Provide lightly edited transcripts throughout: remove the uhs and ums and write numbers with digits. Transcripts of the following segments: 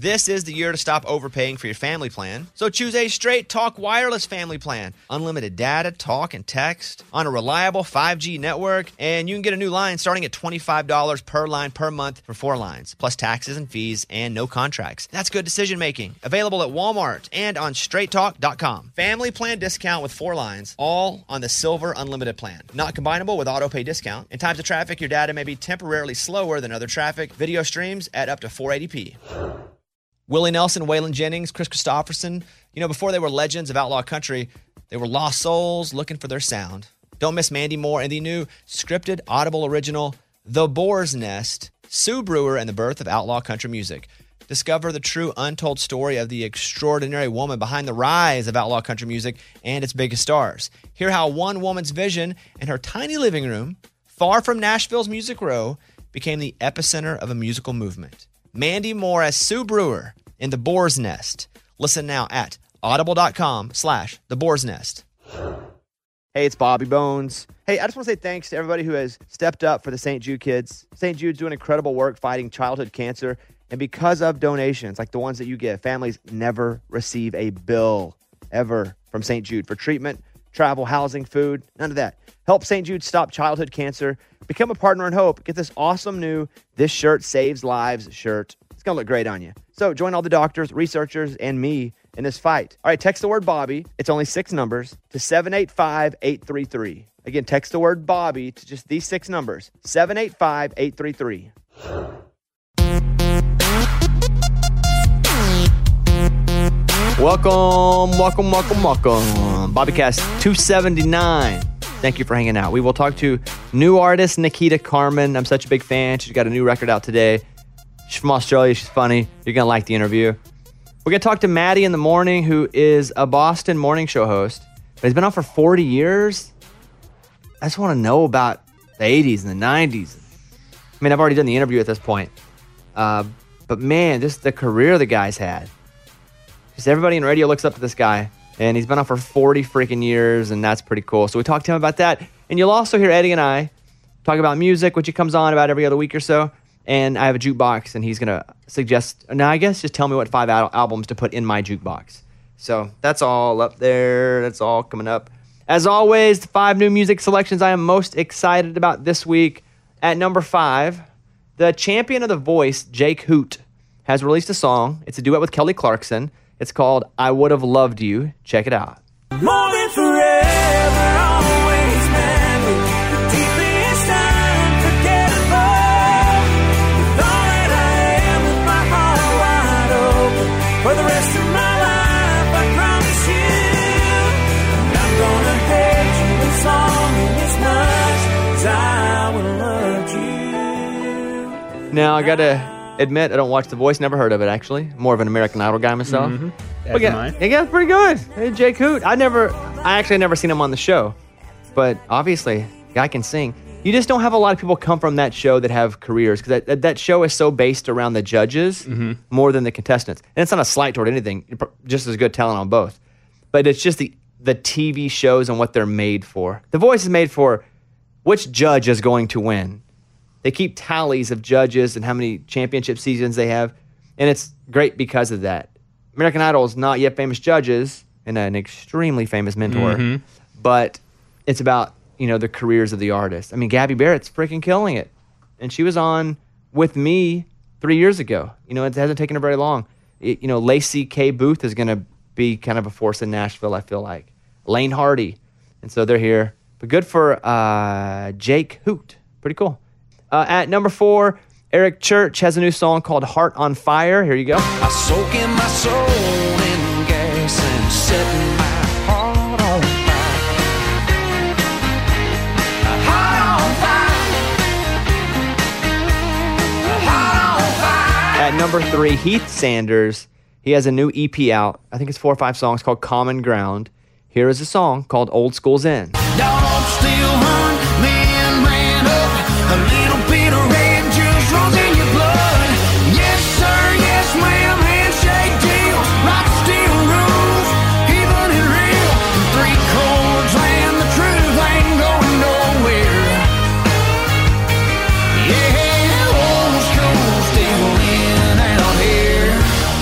This is the year to stop overpaying for your family plan. So choose a Straight Talk Wireless family plan. Unlimited data, talk, and text on a reliable 5G network. And you can get a new line starting at $25 per line per month for 4 lines, plus taxes and fees and no contracts. That's good decision making. Available at Walmart and on straighttalk.com. Family plan discount with 4 lines, all on the Silver Unlimited plan. Not combinable with auto pay discount. In times of traffic, your data may be temporarily slower than other traffic. Video streams at up to 480p. Willie Nelson, Waylon Jennings, Chris Christopherson, before they were legends of outlaw country, they were lost souls looking for their sound. Don't miss Mandy Moore and the new scripted Audible original, The Boar's Nest, Sue Brewer and the Birth of Outlaw Country Music. Discover the true untold story of the extraordinary woman behind the rise of outlaw country music and its biggest stars. Hear how one woman's vision in her tiny living room, far from Nashville's Music Row, became the epicenter of a musical movement. Mandy Moore as Sue Brewer in The Boar's Nest. Listen now at audible.com/The Boar's Nest. Hey, it's Bobby Bones. Hey, I just want to say thanks to everybody who has stepped up for the St. Jude kids. St. Jude's doing incredible work fighting childhood cancer. And because of donations like the ones that you give, families never receive a bill ever from St. Jude for treatment, travel, housing, food, none of that. Help St. Jude stop childhood cancer. Become a partner in hope. Get this awesome new This Shirt Saves Lives shirt. It's going to look great on you. So join all the doctors, researchers, and me in this fight. All right, text the word Bobby. It's only 6 numbers to 785-833. Again, text the word Bobby to just these 6 numbers, 785-833. Welcome. BobbyCast 279. Thank you for hanging out. We will talk to new artist Nikita Carmen. I'm such a big fan. She's got a new record out today. She's from Australia. She's funny. You're going to like the interview. We're going to talk to Maddie in the Morning, who is a Boston morning show host. But he's been on for 40 years. I just want to know about the 80s and the 90s. I mean, I've already done the interview at this point. But man, just the career the guy's had. Just everybody in radio looks up to this guy. And he's been on for 40 freaking years, and that's pretty cool. So we talked to him about that. And you'll also hear Eddie and I talk about music, which he comes on about every other week or so. And I have a jukebox, and he's going to suggest, now I guess just tell me what 5 albums to put in my jukebox. So that's all up there. That's all coming up. As always, the 5 new music selections I am most excited about this week. At number 5, the champion of The Voice, Jake Hoot, has released a song. It's a duet with Kelly Clarkson. It's called I Would Have Loved You. Check it out. More than forever, always meant deep inside, unforgettable. With all that I am, with my heart wide open, for the rest of my life, I promise you, and I'm gonna hate you as long as much as I will love you. Now, I gotta admit, I don't watch The Voice. Never heard of it, actually. More of an American Idol guy myself. Mm-hmm. But yeah, it's pretty good. Hey, Jake Hoot. I actually never seen him on the show. But obviously, guy can sing. You just don't have a lot of people come from that show that have careers, because that show is so based around the judges more than the contestants. And it's not a slight toward anything. You're just as good talent on both. But it's just the TV shows and what they're made for. The Voice is made for which judge is going to win. They keep tallies of judges and how many championship seasons they have, and it's great because of that. American Idol is not yet famous judges and an extremely famous mentor, but it's about, the careers of the artists. I mean, Gabby Barrett's freaking killing it, and she was on with me 3 years ago. It hasn't taken her very long. Lacey K. Booth is going to be kind of a force in Nashville, I feel like. Lane Hardy, and so they're here. But good for Jake Hoot. Pretty cool. At number 4, Eric Church has a new song called Heart on Fire. Here you go. I soak in my soul in gas and setting my heart on fire. Heart on fire. At number 3, Heath Sanders. He has a new EP out. I think it's 4 or 5 songs called Common Ground. Here is a song called Old School's In. Dog still hunt, man ran up. A little bit of red juice runs in your blood. Yes, sir, yes, ma'am, handshake deals. Rock steel rules, even and real. 3 chords and the truth ain't going nowhere. Yeah, old school still in out here.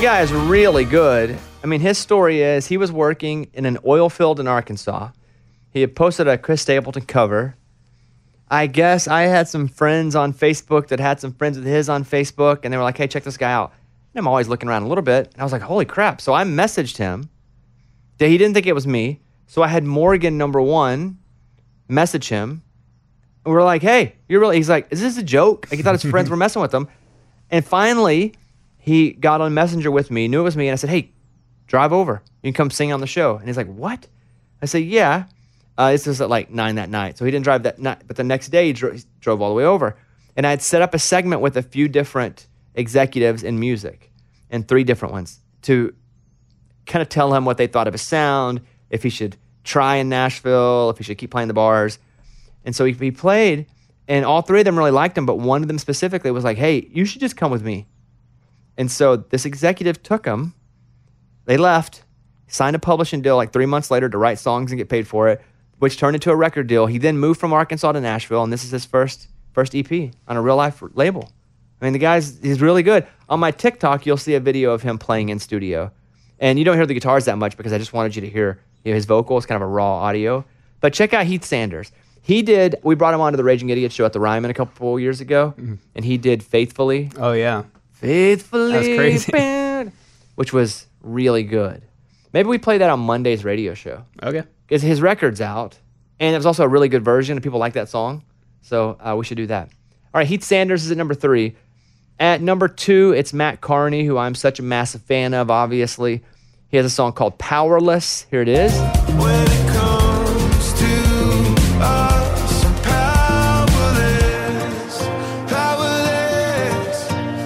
guy is really good. I mean, his story is he was working in an oil field in Arkansas. He had posted a Chris Stapleton cover. I guess I had some friends on Facebook that had some friends of his on Facebook, and they were like, hey, check this guy out. And I'm always looking around a little bit, and I was like, holy crap. So I messaged him. He didn't think it was me, so I had Morgan, number one, message him. And we're like, hey, you're really, he's like, is this a joke? Like, he thought his friends were messing with him. And finally, he got on Messenger with me, knew it was me, and I said, hey, drive over. You can come sing on the show. And he's like, what? I said, yeah. This was at like 9 that night. So he didn't drive that night, but the next day he drove all the way over. And I had set up a segment with a few different executives in music, and 3 different ones, to kind of tell him what they thought of his sound, if he should try in Nashville, if he should keep playing the bars. And so he played, and all 3 of them really liked him, but one of them specifically was like, hey, you should just come with me. And so this executive took him. They left, signed a publishing deal like 3 months later to write songs and get paid for it, which turned into a record deal. He then moved from Arkansas to Nashville, and this is his first EP on a real-life label. I mean, he's really good. On my TikTok, you'll see a video of him playing in studio. And you don't hear the guitars that much because I just wanted you to hear his vocals, kind of a raw audio. But check out Heath Sanders. We brought him onto the Raging Idiot show at the Ryman a couple years ago, and he did Faithfully. Oh, yeah. Faithfully. That's crazy. Band, which was really good. Maybe we play that on Monday's radio show. Okay. Because his record's out, and it was also a really good version, and people like that song. So we should do that. All right, Heath Sanders is at number 3. At number 2, it's Matt Carney, who I'm such a massive fan of, obviously. He has a song called Powerless. Here it is. When it comes to us, I'm powerless, powerless.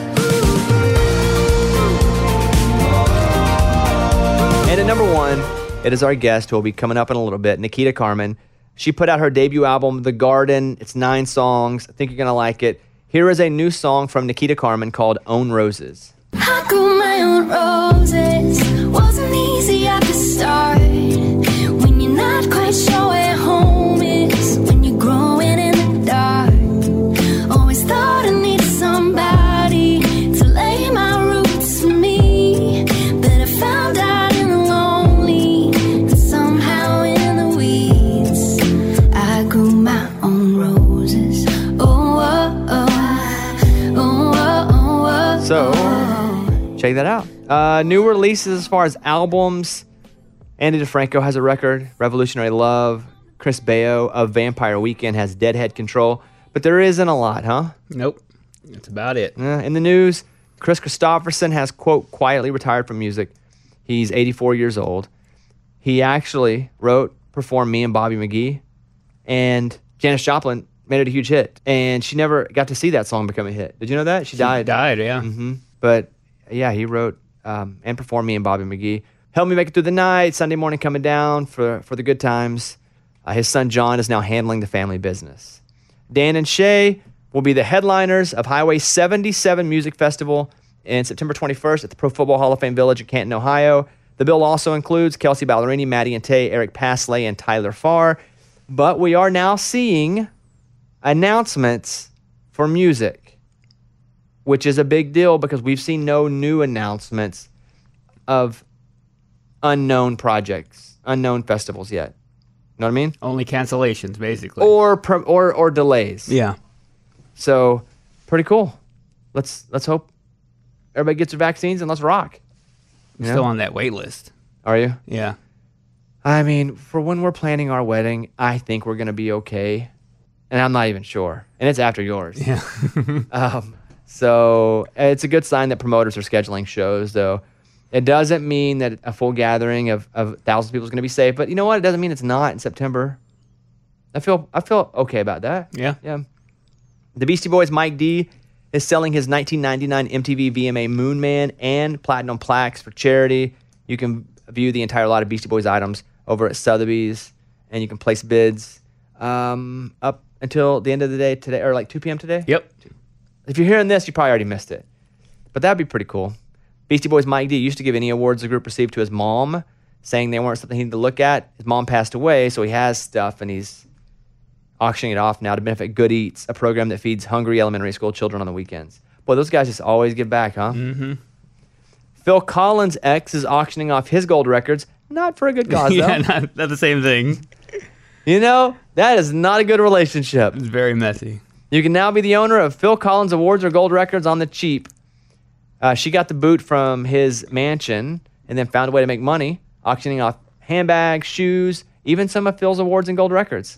And at number 1, it is our guest who will be coming up in a little bit, Nikita Carmen. She put out her debut album, The Garden. It's 9 songs. I think you're going to like it. Here is a new song from Nikita Carmen called Own Roses. I grew my own roses. Wasn't easy at the start. When you're not quite sure where home is. When you're growing in the dark. Always thought I needed somebody to lay my roots for me. But I found out in the lonely and somehow in the weeds. I grew my own roses. So, check that out. New releases as far as albums. Andy DeFranco has a record, Revolutionary Love. Chris Baio of Vampire Weekend has Deadhead Control. But there isn't a lot, huh? Nope. That's about it. In the news, Chris Christopherson has, quote, quietly retired from music. He's 84 years old. He actually performed Me and Bobby McGee. And Janis Joplin made it a huge hit. And she never got to see that song become a hit. Did you know that? She died. Yeah. Mm-hmm. But, yeah, he wrote and performed Me and Bobby McGee. Help Me Make It Through the Night, Sunday Morning Coming Down for the good times. His son John is now handling the family business. Dan and Shay will be the headliners of Highway 77 Music Festival in September 21st at the Pro Football Hall of Fame Village in Canton, Ohio. The bill also includes Kelsey Ballerini, Maddie and Tay, Eric Pasley, and Tyler Farr. But we are now seeing announcements for music, which is a big deal because we've seen no new announcements of unknown projects, unknown festivals yet. You know what I mean? Only cancellations, basically. Or delays. Yeah. So, pretty cool. Let's hope everybody gets their vaccines and let's rock. I'm still on that wait list. Are you? Yeah. I mean, for when we're planning our wedding, I think we're going to be okay. And I'm not even sure. And it's after yours. Yeah. So it's a good sign that promoters are scheduling shows, though. It doesn't mean that a full gathering of thousands of people is going to be safe. But you know what? It doesn't mean it's not in September. I feel okay about that. Yeah. Yeah. The Beastie Boys' Mike D is selling his 1999 MTV VMA Moon Man and Platinum plaques for charity. You can view the entire lot of Beastie Boys items over at Sotheby's, and you can place bids up until the end of the day today, or like 2 p.m. today. Yep. If you're hearing this, you probably already missed it. But that'd be pretty cool. Beastie Boys' Mike D used to give any awards the group received to his mom, saying they weren't something he needed to look at. His mom passed away, so he has stuff, and he's auctioning it off now to benefit Good Eats, a program that feeds hungry elementary school children on the weekends. Boy, those guys just always give back, huh? Mm-hmm. Phil Collins' ex is auctioning off his gold records. Not for a good cause, yeah, though. not the same thing. You know, that is not a good relationship. It's very messy. You can now be the owner of Phil Collins Awards or gold records on the cheap. She got the boot from his mansion and then found a way to make money, auctioning off handbags, shoes, even some of Phil's awards and gold records.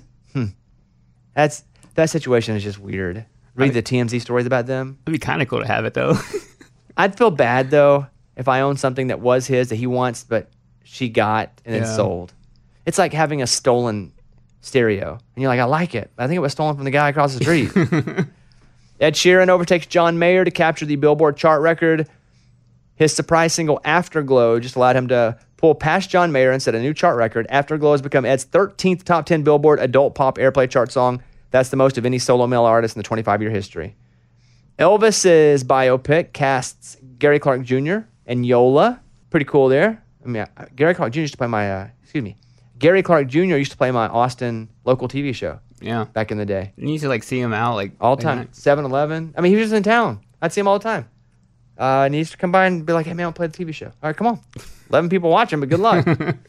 That situation is just weird. Read the TMZ stories about them. It'd be kind of cool to have it, though. I'd feel bad, though, if I owned something that was his that he wants, but she got and then sold. It's like having a stolen stereo. And you're like, I like it. But I think it was stolen from the guy across the street. Ed Sheeran overtakes John Mayer to capture the Billboard chart record. His surprise single, Afterglow, just allowed him to pull past John Mayer and set a new chart record. Afterglow has become Ed's 13th top 10 Billboard adult pop airplay chart song. That's the most of any solo male artist in the 25-year history. Elvis's biopic casts Gary Clark Jr. and Yola. Pretty cool there. I mean, Gary Clark Jr. used to play my, Gary Clark Jr. used to play my Austin local TV show. Yeah. Back in the day. You used to like see him out like All the time. 7-Eleven. I mean, he was just in town. I'd see him all the time. And he used to come by and be like, hey, man, I'll play the TV show. All right, come on. 11 people watching, but good luck.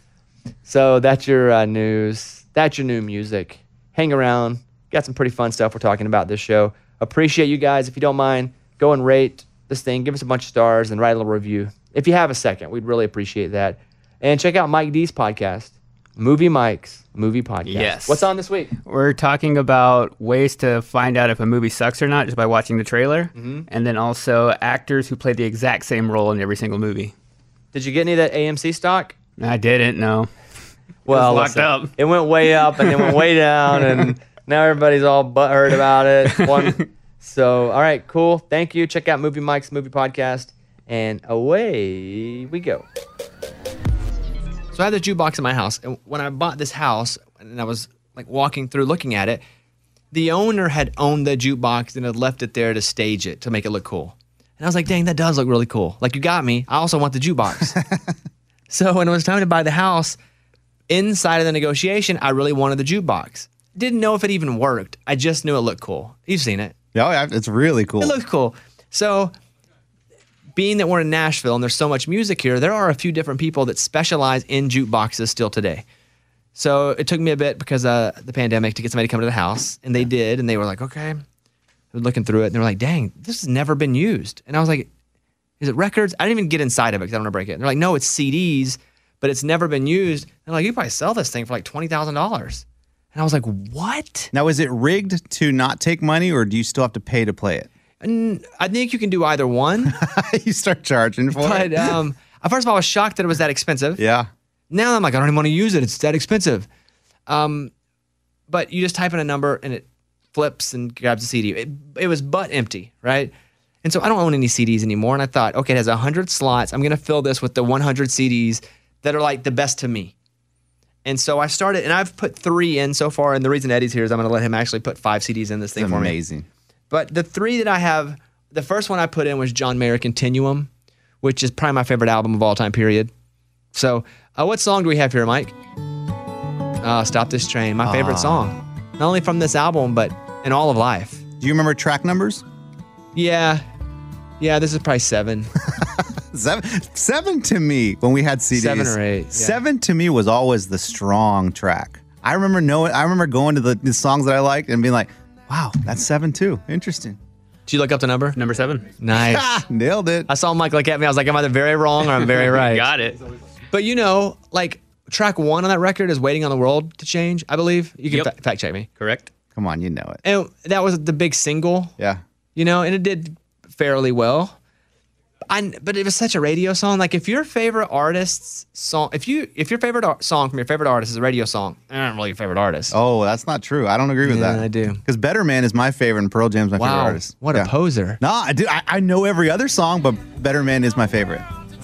So that's your news. That's your new music. Hang around. Got some pretty fun stuff we're talking about this show. Appreciate you guys. If you don't mind, go and rate this thing. Give us a bunch of stars and write a little review. If you have a second, we'd really appreciate that. And check out Mike D's podcast, Movie Mike's Movie Podcast. Yes. What's on this week? We're talking about ways to find out if a movie sucks or not just by watching the trailer. Mm-hmm. And then also actors who play the exact same role in every single movie. Did you get any of that AMC stock? I didn't, no. Well, locked up. It went way up and then went way down, and now everybody's all butthurt about it. So, all right, cool. Thank you. Check out Movie Mike's Movie Podcast, and away we go. So I had the jukebox in my house, and when I bought this house, and I was like walking through looking at it, the owner had owned the jukebox and had left it there to stage it, to make it look cool. And I was like, dang, that does look really cool. Like, you got me. I also want the jukebox. So when it was time to buy the house, inside of the negotiation, I really wanted the jukebox. Didn't know if it even worked. I just knew it looked cool. You've seen it. Oh, yeah, it's really cool. It looks cool. So being that we're in Nashville and there's so much music here, there are a few different people that specialize in jukeboxes still today. So it took me a bit because of the pandemic to get somebody to come to the house, and they did, and they were like, okay. They were looking through it, and they were like, dang, this has never been used. And I was like, is it records? I didn't even get inside of it because I don't want to break it. And they're like, no, it's CDs, but it's never been used. And they're like, you probably sell this thing for like $20,000. And I was like, what? Now, is it rigged to not take money, or do you still have to pay to play it? And I think you can do either one. You start charging for But it. first of all, I was shocked that it was that expensive. Yeah. Now I'm like, I don't even want to use it. It's that expensive. But you just type in a number and it flips and grabs a CD. It was butt empty, right? And so I don't own any CDs anymore. And I thought, okay, it has 100 slots. I'm going to fill this with the 100 CDs that are like the best to me. And so I started, and I've put 3 in so far. And the reason Eddie's here is I'm going to let him actually put 5 CDs in this thing It's for me. amazing. But the 3 that I have, the first one I put in was John Mayer Continuum, which is probably my favorite album of all time, period. So what song do we have here, Mike? Stop This Train, my favorite song. Not only from this album, but in all of life. Do you remember track numbers? Yeah, this is probably 7. 7 to me when we had CDs. 7 or 8. Yeah. 7 to me was always the strong track. I remember going to the songs that I liked and being like, wow, that's 7 too. Interesting. Did you look up the number? Number 7. Nice. Nailed it. I saw Mike look at me. I was like, I'm either very wrong or I'm very right. Got it. But like track 1 on that record is Waiting on the World to Change, I believe. You can Yep. fact check me. Correct. Come on, you know it. And that was the big single. Yeah. And it did fairly well. But it was such a radio song. Like, if your favorite artist's song, if your favorite song from your favorite artist is a radio song, I'm not really your favorite artist. Oh, that's not true. I don't agree with Yeah, that. I do. Because Better Man is my favorite and Pearl Jam's my favorite Wow, artist. what a poser. No, I do. I know every other song, but Better Man is my favorite.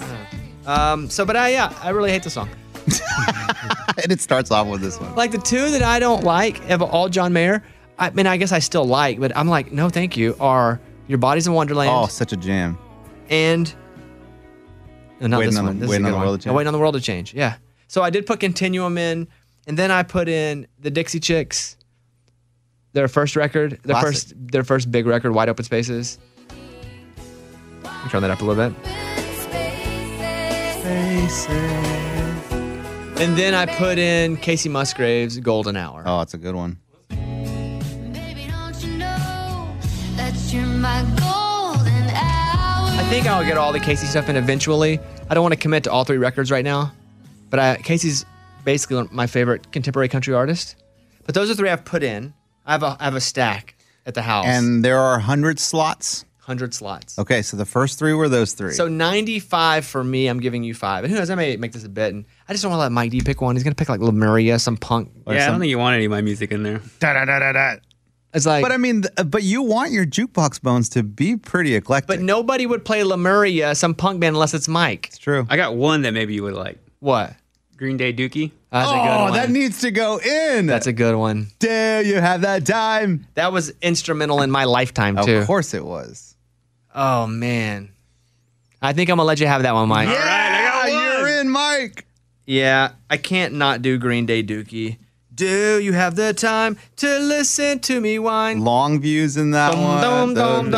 I really hate the song. And it starts off with this one. Like, the 2 that I don't like of all John Mayer, I mean, I guess I still like, but I'm like, no, thank you, are Your Body's in Wonderland Oh, such a jam. and not Waiting this on one. the- This is Waiting a on good the one. World to Change. No, Waiting on the World to Change. Yeah. So I did put Continuum in, and then I put in the Dixie Chicks, their first record, Classic. their first big record, Wide Open Spaces. Turn that up a little bit. And then I put in Casey Musgrave's Golden Hour. Oh, that's a good one. Baby, don't you know that you're my golden hour? I think I'll get all the Casey stuff in eventually. I don't want to commit to all 3 records right now. But Casey's basically my favorite contemporary country artist. But those are 3 I've put in. I have a stack at the house. And there are 100 slots. 100 slots. Okay, so the first 3 were those 3. So 95 for me, I'm giving you 5. And who knows, I may make this a bit. And I just don't want to let Mike D pick one. He's going to pick like Lemuria, some punk. Yeah, I don't think you want any of my music in there. It's like, But I mean, but you want your jukebox bones to be pretty eclectic. but nobody would play Lemuria, some punk band, unless it's Mike. It's true. I got one that maybe you would like. What? Green Day Dookie. That's a good Oh, one. that needs to go in. That's a good one. Dare you have that time? That was instrumental in my lifetime, too. Of course it was. Oh, man. I think I'm going to let you have that one, Mike. Yeah, you're in, Mike. Yeah, I can't not do Green Day Dookie. Do you have the time to listen to me whine? Long views in that one.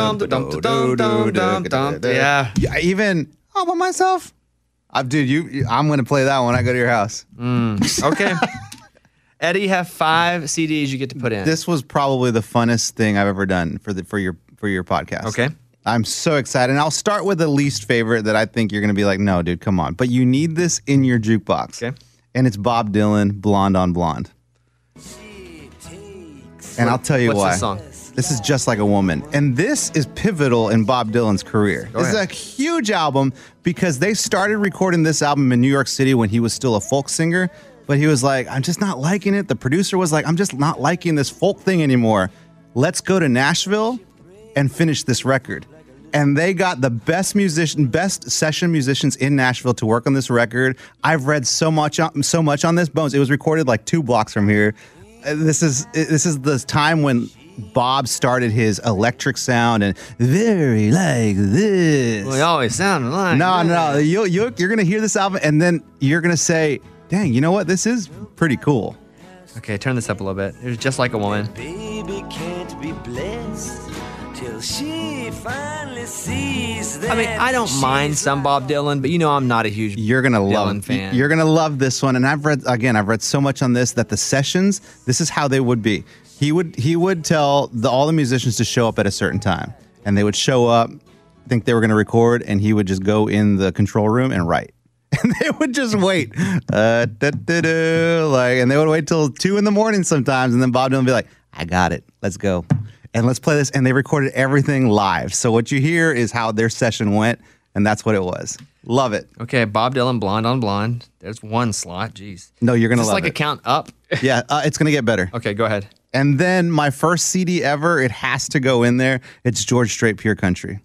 Yeah. Yeah, even all by myself. Dude, I'm gonna play that when I go to your house. Okay. Eddie, you have 5 CDs you get to put in. This was probably the funnest thing I've ever done for your podcast. Okay. I'm so excited. And I'll start with the least favorite that I think you're gonna be like, no, dude, come on. But you need this in your jukebox. Okay. And it's Bob Dylan, Blonde on Blonde. And I'll tell you What's why. this song? This is Just Like a Woman. And this is pivotal in Bob Dylan's career. Go This is a ahead. huge album because they started recording this album in New York City when he was still a folk singer. But he was like, I'm just not liking it. The producer was like, I'm just not liking this folk thing anymore. Let's go to Nashville and finish this record. And they got the best session musicians in Nashville to work on this record. I've read so much on this. Bones. It was recorded like 2 blocks from here. This is the time when Bob started his electric sound and very like this. Well, you always sound like No. You're gonna hear this album and then you're gonna say, "Dang, you know what? This is pretty cool." Okay, turn this up a little bit. It was Just Like a Woman. Baby can't be blessed till she finally sees that. I mean, I don't mind some Bob Dylan, but you know I'm not a huge You're gonna love Dylan fan. You're gonna love this one. And I've read so much on this that the sessions, this is how they would be. He would tell all the musicians to show up at a certain time, and they would show up, think they were gonna record, and he would just go in the control room and write. And they would just wait, and they would wait till 2 a.m. sometimes, and then Bob Dylan would be like, "I got it, let's go, and let's play this." And they recorded everything live, so what you hear is how their session went, and that's what it was. Love it. Okay, Bob Dylan, Blonde on Blonde. There's 1 slot. Jeez. No, you're gonna Is this love like it. a count up? Yeah, it's gonna get better. Okay, go ahead. And then my first CD ever, it has to go in there. It's George Strait, Pure Country.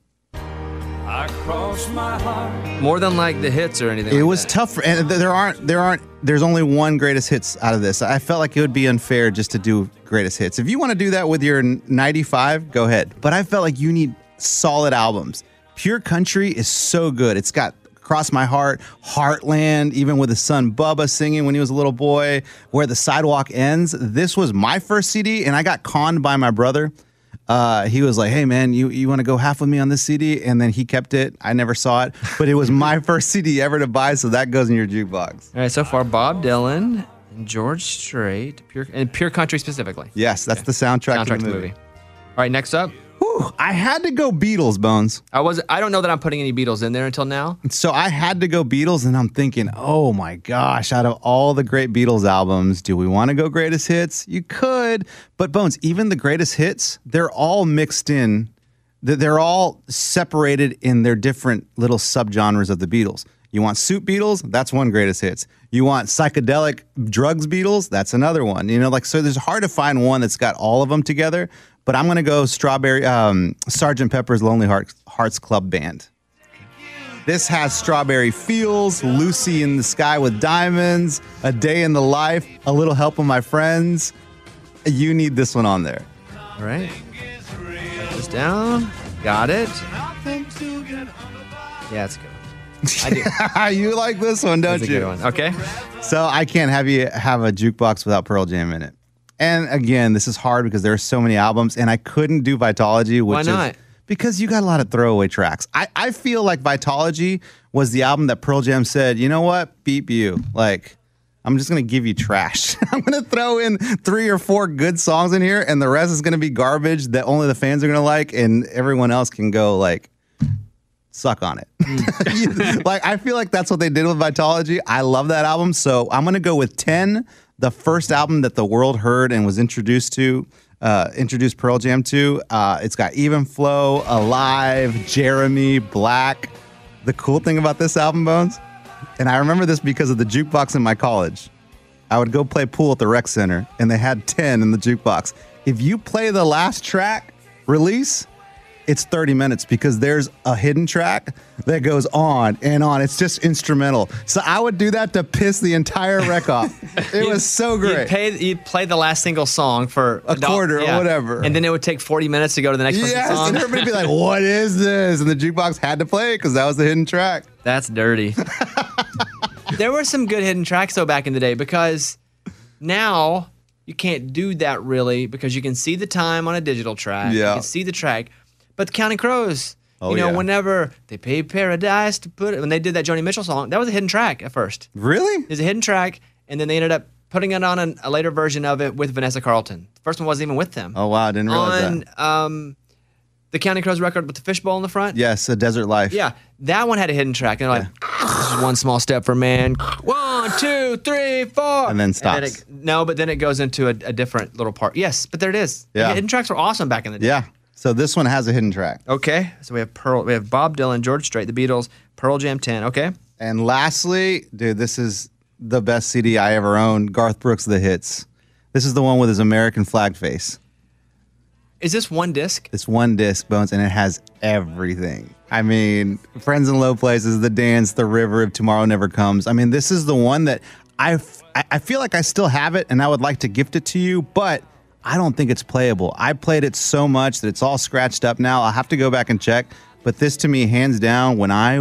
I cross my heart. More than like the hits or anything. It like was that. tough, and there's only one greatest hits out of this. I felt like it would be unfair just to do greatest hits. If you want to do that with your 95, go ahead. But I felt like you need solid albums. Pure Country is so good. It's got Cross My Heart, Heartland, even with his son Bubba singing when he was a little boy, Where the Sidewalk Ends. This was my first CD, and I got conned by my brother. He was like, "Hey man, you want to go half with me on this CD?" And then he kept it. I never saw it, but it was my first CD ever to buy, so that goes in your jukebox. All right, so far Bob Dylan and George Strait, Pure Country specifically. Yes, that's the soundtrack Soundtrack to the movie. All right, next up. Whew, I had to go Beatles, Bones. I don't know that I'm putting any Beatles in there until now. So I had to go Beatles, and I'm thinking, oh my gosh, out of all the great Beatles albums, do we want to go greatest hits? You could, but Bones, even the greatest hits, they're all mixed in. They're all separated in their different little subgenres of the Beatles. You want Soup Beatles? That's one greatest hits. You want psychedelic drugs Beatles? That's another one. You know, like, so there's hard to find one that's got all of them together. But I'm gonna go Sgt. Pepper's Lonely Hearts Club Band. This has Strawberry Fields, Lucy in the Sky with Diamonds, A Day in the Life, A Little Help with My Friends. You need this one on there. All right. Write this down. Got it. Yeah, it's good. I do. You like this one, don't That's a you? good one. Okay. So I can't have you have a jukebox without Pearl Jam in it. And again, this is hard because there are so many albums, and I couldn't do Vitology. Which Why not? Is, because you got a lot of throwaway tracks. I feel like Vitology was the album that Pearl Jam said, you know what, beep you. Like, I'm just going to give you trash. I'm going to throw in 3 or 4 good songs in here, and the rest is going to be garbage that only the fans are going to like, and everyone else can go, like, suck on it. Like, I feel like that's what they did with Vitology. I love that album, so I'm going to go with 10, the first album that the world heard and was introduced Pearl Jam to. It's got Even Flow, Alive, Jeremy, Black. The cool thing about this album, Bones, and I remember this because of the jukebox in my college. I would go play pool at the rec center, and they had 10 in the jukebox. If you play the last track, Release, it's 30 minutes because there's a hidden track that goes on and on. It's just instrumental. So I would do that to piss the entire rec off. It was so great. You'd play the last single song for a quarter or whatever. And then it would take 40 minutes to go to the next person's song. And everybody would be like, what is this? And the jukebox had to play it because that was the hidden track. That's dirty. There were some good hidden tracks, though, back in the day, because now you can't do that really because you can see the time on a digital track. Yeah. You can see the track. But Counting Crows, yeah. Whenever they paid Paradise to put it, when they did that Joni Mitchell song, that was a hidden track at first. Really? It was a hidden track, and then they ended up putting it on a later version of it with Vanessa Carlton. The first one wasn't even with them. Oh, wow. I didn't realize that. On the Counting Crows record with the fishbowl in the front. Yes, A Desert Life. Yeah, that one had a hidden track. And they're like, this is one small step for man. 1, 2, 3, 4. And then stops. But then it goes into a different little part. Yes, but there it is. Yeah. The hidden tracks were awesome back in the day. Yeah. So this one has a hidden track. Okay. So we have Bob Dylan, George Strait, the Beatles, Pearl Jam 10. Okay. And lastly, dude, this is the best CD I ever owned. Garth Brooks, The Hits. This is the one with his American flag face. Is this one disc? It's one disc, Bones, and it has everything. I mean, Friends in Low Places, The Dance, The River, If Tomorrow Never Comes. I mean, this is the one that I feel like I still have it, and I would like to gift it to you, but I don't think it's playable. I played it so much that it's all scratched up now. I'll have to go back and check. But this, to me, hands down, when I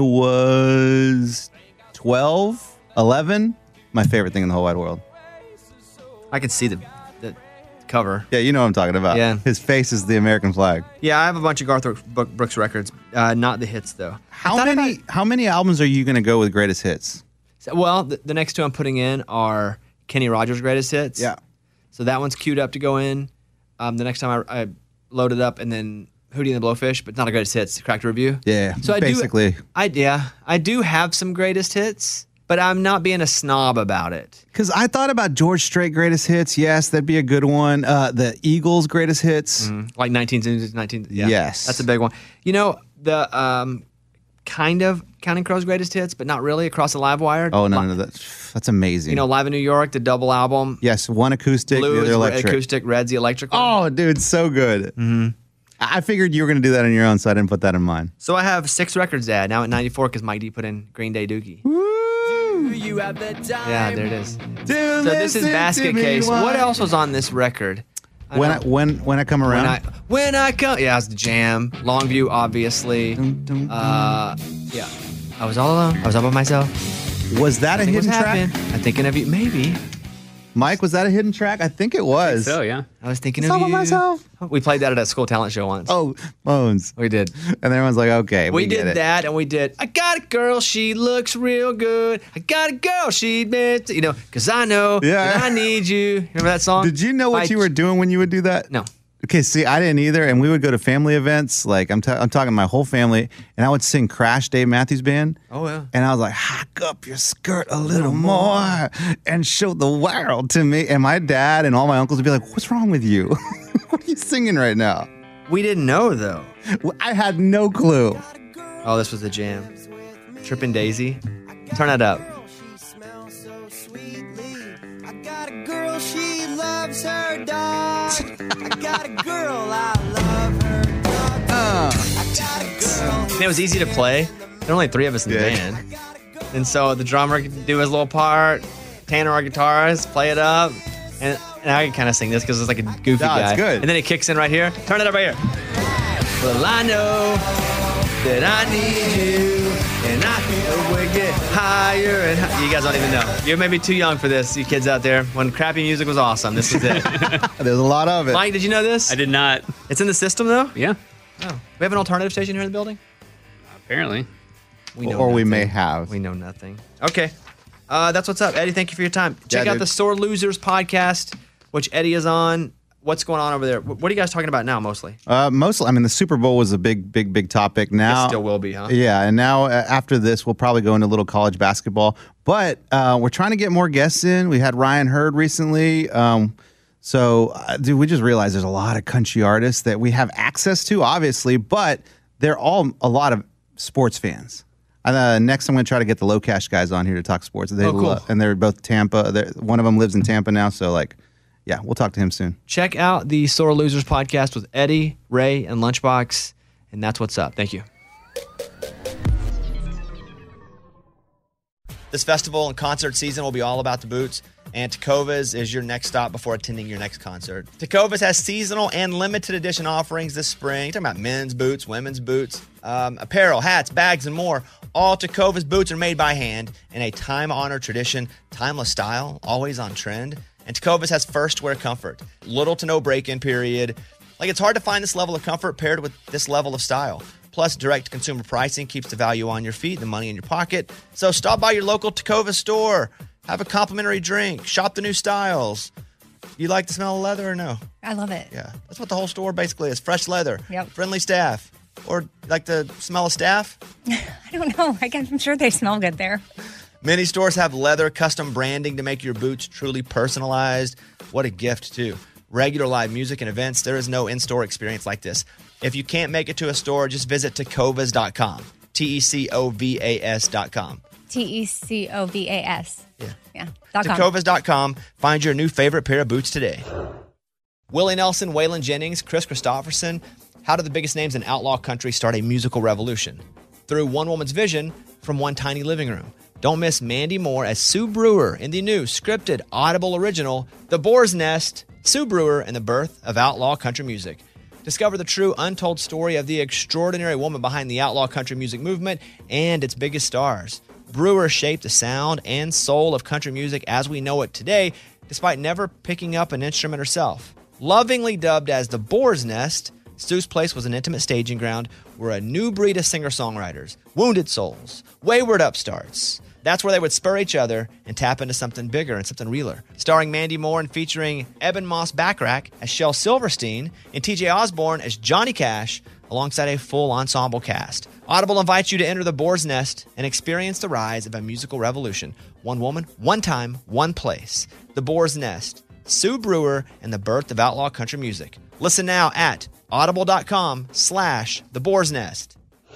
was 12, 11, my favorite thing in the whole wide world. I can see the cover. Yeah, you know what I'm talking about. Yeah. His face is the American flag. Yeah, I have a bunch of Garth Brooks records. Not the hits, though. How many albums are you going to go with greatest hits? Well, the next two I'm putting in are Kenny Rogers' greatest hits. Yeah. So that one's queued up to go in. The next time I load it up, and then Hootie and the Blowfish, but not a greatest hits. Cracked Review. Yeah. So basically. I do have some greatest hits, but I'm not being a snob about it. Because I thought about George Strait greatest hits. Yes, that'd be a good one. The Eagles greatest hits. Like 19. Yeah, yes. That's a big one. The kind of Counting Crows greatest hits, but not really, Across the Live Wire. Oh, no, that's amazing. Live in New York, the double album. Yes, one acoustic, Blue the other electric. Acoustic, Red's the electric one. Oh, dude, so good. Mm-hmm. I figured you were going to do that on your own, so I didn't put that in mine. So I have 6 records now at 94 because Mike D put in Green Day Dookie. Woo! You have the time. Yeah, there it is. So this is Basket Case. What else was on this record? When I come around. When I come. Yeah, it's the Jam. Longview, obviously. Yeah. I was all alone. I was all by myself. Was that a hidden track? I'm thinking of you. Maybe. Mike, was that a hidden track? I think it was. So, yeah. I was thinking It's of all by you. myself. We played that at a school talent show once. Oh, Bones. We did. And everyone's like, okay, We get did it. that, and we did, I got a girl, she looks real good. I got a girl, she meant to, because I know that I need you. Remember that song? Did you know what you were doing when you would do that? No. Okay, see, I didn't either, and we would go to family events. Like I'm talking my whole family, and I would sing Crash, Dave Matthews Band. Oh yeah. And I was like, hike up your skirt a little more and show the world to me. And my dad and all my uncles would be like, "What's wrong with you? What are you singing right now?" We didn't know though. I had no clue. Oh, this was the Jam. Trippin' Daisy. Turn that up. Girl, she loves her dog. I got a girl, I love her dog. I got a girl. And it was easy to play. There were only 3 of us in the band. And so the drummer could do his little part, Tanner, our guitarist, play it up. And I can kind of sing this because it's like a goofy guy. It's good. And then it kicks in right here. Turn it up right here. Well, I know that I need you, and I think we get higher and higher. You guys don't even know. You're maybe too young for this, you kids out there. When crappy music was awesome, this is it. There's a lot of it. Mike, did you know this? I did not. It's in the system, though? Yeah. Oh, we have an alternative station here in the building? Apparently. We know Or we nothing. may have. We know nothing. Okay. That's what's up. Eddie, thank you for your time. Check Yeah, out dude. the Sore Losers podcast, which Eddie is on. What's going on over there? What are you guys talking about now mostly? Mostly, I mean, the Super Bowl was a big topic. Now It still will be, huh? Yeah, and now after this, we'll probably go into a little college basketball. But we're trying to get more guests in. We had Ryan Hurd recently. Dude, we just realized there's a lot of country artists that we have access to, obviously, but they're all a lot of sports fans. Next, I'm going to try to get the Low Cash guys on here to talk sports. Cool. And they're both Tampa. One of them lives in Tampa now, so yeah, we'll talk to him soon. Check out the Sore Losers podcast with Eddie, Ray, and Lunchbox. And that's what's up. Thank you. This festival and concert season will be all about the boots, and Tecovas is your next stop before attending your next concert. Tecovas has seasonal and limited edition offerings this spring. You're talking about men's boots, women's boots, apparel, hats, bags, and more. All Tecovas boots are made by hand in a time-honored tradition, timeless style, always on trend. And Tecovas has first wear comfort. Little to no break-in period. It's hard to find this level of comfort paired with this level of style. Plus, direct consumer pricing keeps the value on your feet, the money in your pocket. So stop by your local Tecovas store. Have a complimentary drink. Shop the new styles. You like the smell of leather or no? I love it. Yeah. That's what the whole store basically is. Fresh leather. Yep. Friendly staff. Or like the smell of staff? I don't know. I'm sure they smell good there. Many stores have leather custom branding to make your boots truly personalized. What a gift, too. Regular live music and events, there is no in-store experience like this. If you can't make it to a store, just visit Tecovas.com. Tecovas.com. Tecovas. Yeah. .com. Tecovas.com. Find your new favorite pair of boots today. Willie Nelson, Waylon Jennings, Chris Christopherson. How did the biggest names in outlaw country start a musical revolution? Through one woman's vision from one tiny living room. Don't miss Mandy Moore as Sue Brewer in the new scripted Audible original, The Boar's Nest, Sue Brewer and the Birth of Outlaw Country Music. Discover the true untold story of the extraordinary woman behind the outlaw country music movement and its biggest stars. Brewer shaped the sound and soul of country music as we know it today, despite never picking up an instrument herself. Lovingly dubbed as The Boar's Nest, Sue's place was an intimate staging ground where a new breed of singer-songwriters, wounded souls, wayward upstarts, that's where they would spur each other and tap into something bigger and something realer. Starring Mandy Moore and featuring Eben Moss Backrack as Shel Silverstein and TJ Osborne as Johnny Cash alongside a full ensemble cast. Audible invites you to enter the Boar's Nest and experience the rise of a musical revolution. One woman, one time, one place. The Boar's Nest, Sue Brewer, and the birth of outlaw country music. Listen now at audible.com/The Boar's Nest.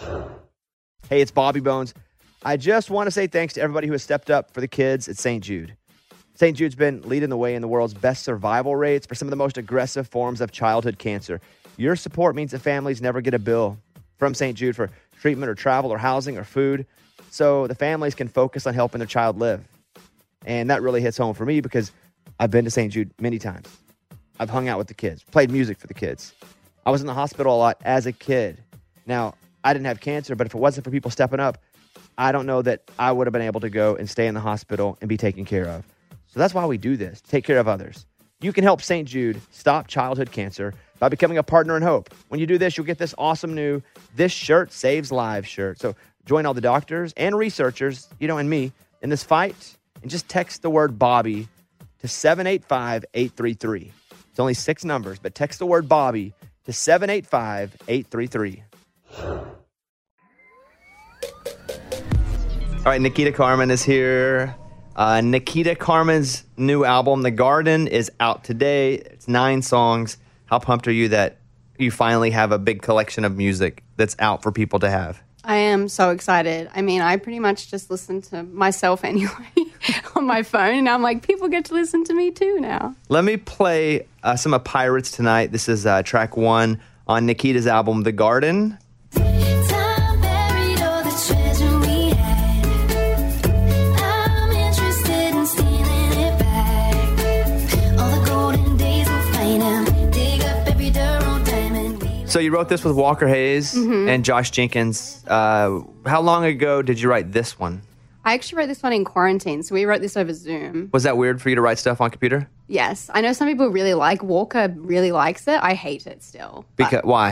Hey, it's Bobby Bones. I just want to say thanks to everybody who has stepped up for the kids at St. Jude. St. Jude's been leading the way in the world's best survival rates for some of the most aggressive forms of childhood cancer. Your support means that families never get a bill from St. Jude for treatment or travel or housing or food, so the families can focus on helping their child live. And that really hits home for me because I've been to St. Jude many times. I've hung out with the kids, played music for the kids. I was in the hospital a lot as a kid. Now, I didn't have cancer, but if it wasn't for people stepping up, I don't know that I would have been able to go and stay in the hospital and be taken care of. So that's why we do this, take care of others. You can help St. Jude stop childhood cancer by becoming a partner in hope. When you do this, you'll get this awesome new This Shirt Saves Lives shirt. So join all the doctors and researchers, and me, in this fight, and just text the word Bobby to 785-833. It's only 6 numbers, but text the word Bobby to 785-833. All right, Nikita Carmen is here. Nikita Carmen's new album, The Garden, is out today. It's 9 songs. How pumped are you that you finally have a big collection of music that's out for people to have? I am so excited. I mean, I pretty much just listen to myself anyway on my phone, and I'm like, people get to listen to me too now. Let me play some of Pirates tonight. This is track 1 on Nikita's album, The Garden. Time buried all the treasure we had. I'm interested in stealing it back. All the golden days we'll find them. Dig up every Durham diamond. So you wrote this with Walker Hayes and Josh Jenkins. How long ago did you write this one? I actually wrote this one in quarantine, so we wrote this over Zoom. Was that weird for you to write stuff on computer? Yes. I know some people really like Walker, really likes it. I hate it still. Because why?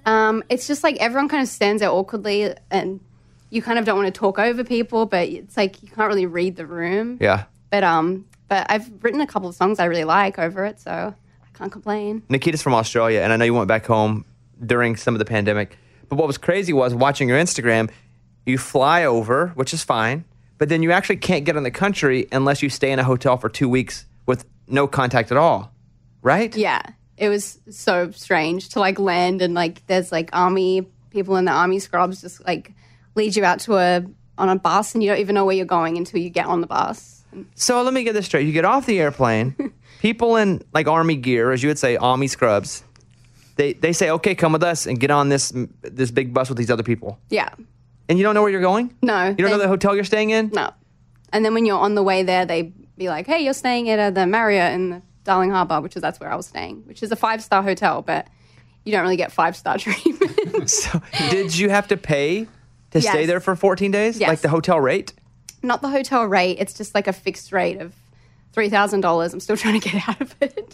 It's just like everyone kind of stands there awkwardly, and you kind of don't want to talk over people, but it's like you can't really read the room. Yeah. But I've written a couple of songs I really like over it, so I can't complain. Nikita's from Australia, and I know you went back home during some of the pandemic. But what was crazy was watching your Instagram, you fly over, which is fine, but then you actually can't get in the country unless you stay in a hotel for 2 weeks with no contact at all, right? Yeah, it was so strange to like land and like there's like army people in the army scrubs just like lead you out to on a bus and you don't even know where you're going until you get on the bus. So let me get this straight. You get off the airplane, people in like army gear, as you would say, army scrubs, they say, okay, come with us and get on this big bus with these other people. Yeah. And you don't know where you're going? No. You don't know the hotel you're staying in? No. And then when you're on the way there, they be like, hey, you're staying at the Marriott in the Darling Harbour, that's where I was staying, which is a 5-star hotel, but you don't really get 5-star treatment. So did you have to pay to Yes. stay there for 14 days? Yes. Like the hotel rate? Not the hotel rate. It's just like a fixed rate of $3,000. I'm still trying to get out of it.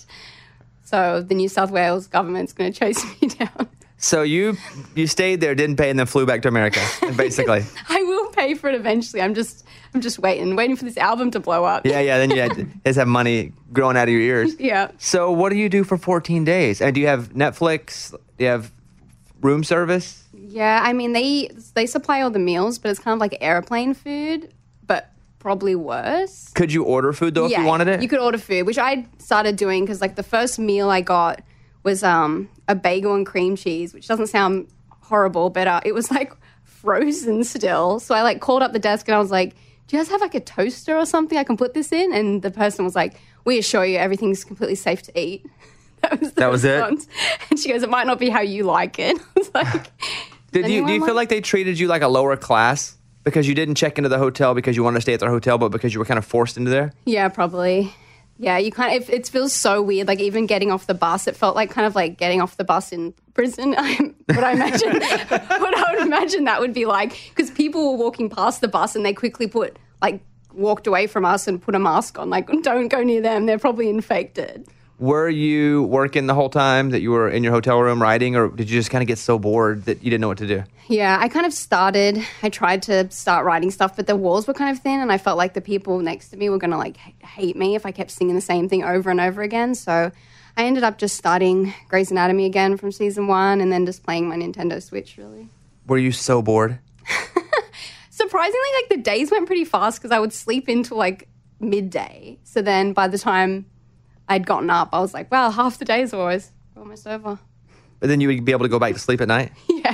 So the New South Wales government's going to chase me down. So you stayed there, didn't pay, and then flew back to America, basically. I will pay for it eventually. I'm just waiting for this album to blow up. Yeah. Then you just have money growing out of your ears. Yeah. So what do you do for 14 days? And do you have Netflix? Do you have room service? Yeah, I mean, they supply all the meals, but it's kind of like airplane food, but probably worse. Could you order food, though, if you wanted it? You could order food, which I started doing because, like, the first meal I got was a bagel and cream cheese, which doesn't sound horrible, but it was, like, frozen still. So I, like, called up the desk and I was like, do you guys have, like, a toaster or something I can put this in? And the person was like, we assure you everything's completely safe to eat. That was the response. And she goes, it might not be how you like it. I was like... Do you feel like they treated you like a lower class because you didn't check into the hotel because you wanted to stay at their hotel, but because you were kind of forced into there? Yeah, probably. Yeah, you kind of, it feels so weird. Like even getting off the bus, it felt like kind of like getting off the bus in Brisbane. What I would imagine that would be like, because people were walking past the bus and they quickly walked away from us and put a mask on. Like, don't go near them. They're probably infected. Were you working the whole time that you were in your hotel room writing, or did you just kind of get so bored that you didn't know what to do? Yeah, I tried to start writing stuff, but the walls were kind of thin and I felt like the people next to me were going to like hate me if I kept singing the same thing over and over again. So I ended up just starting Grey's Anatomy again from season 1 and then just playing my Nintendo Switch, really. Were you so bored? Surprisingly, like the days went pretty fast because I would sleep until like midday. So then by the time I'd gotten up, I was like, wow, half the day's almost over. But then you would be able to go back to sleep at night? Yeah.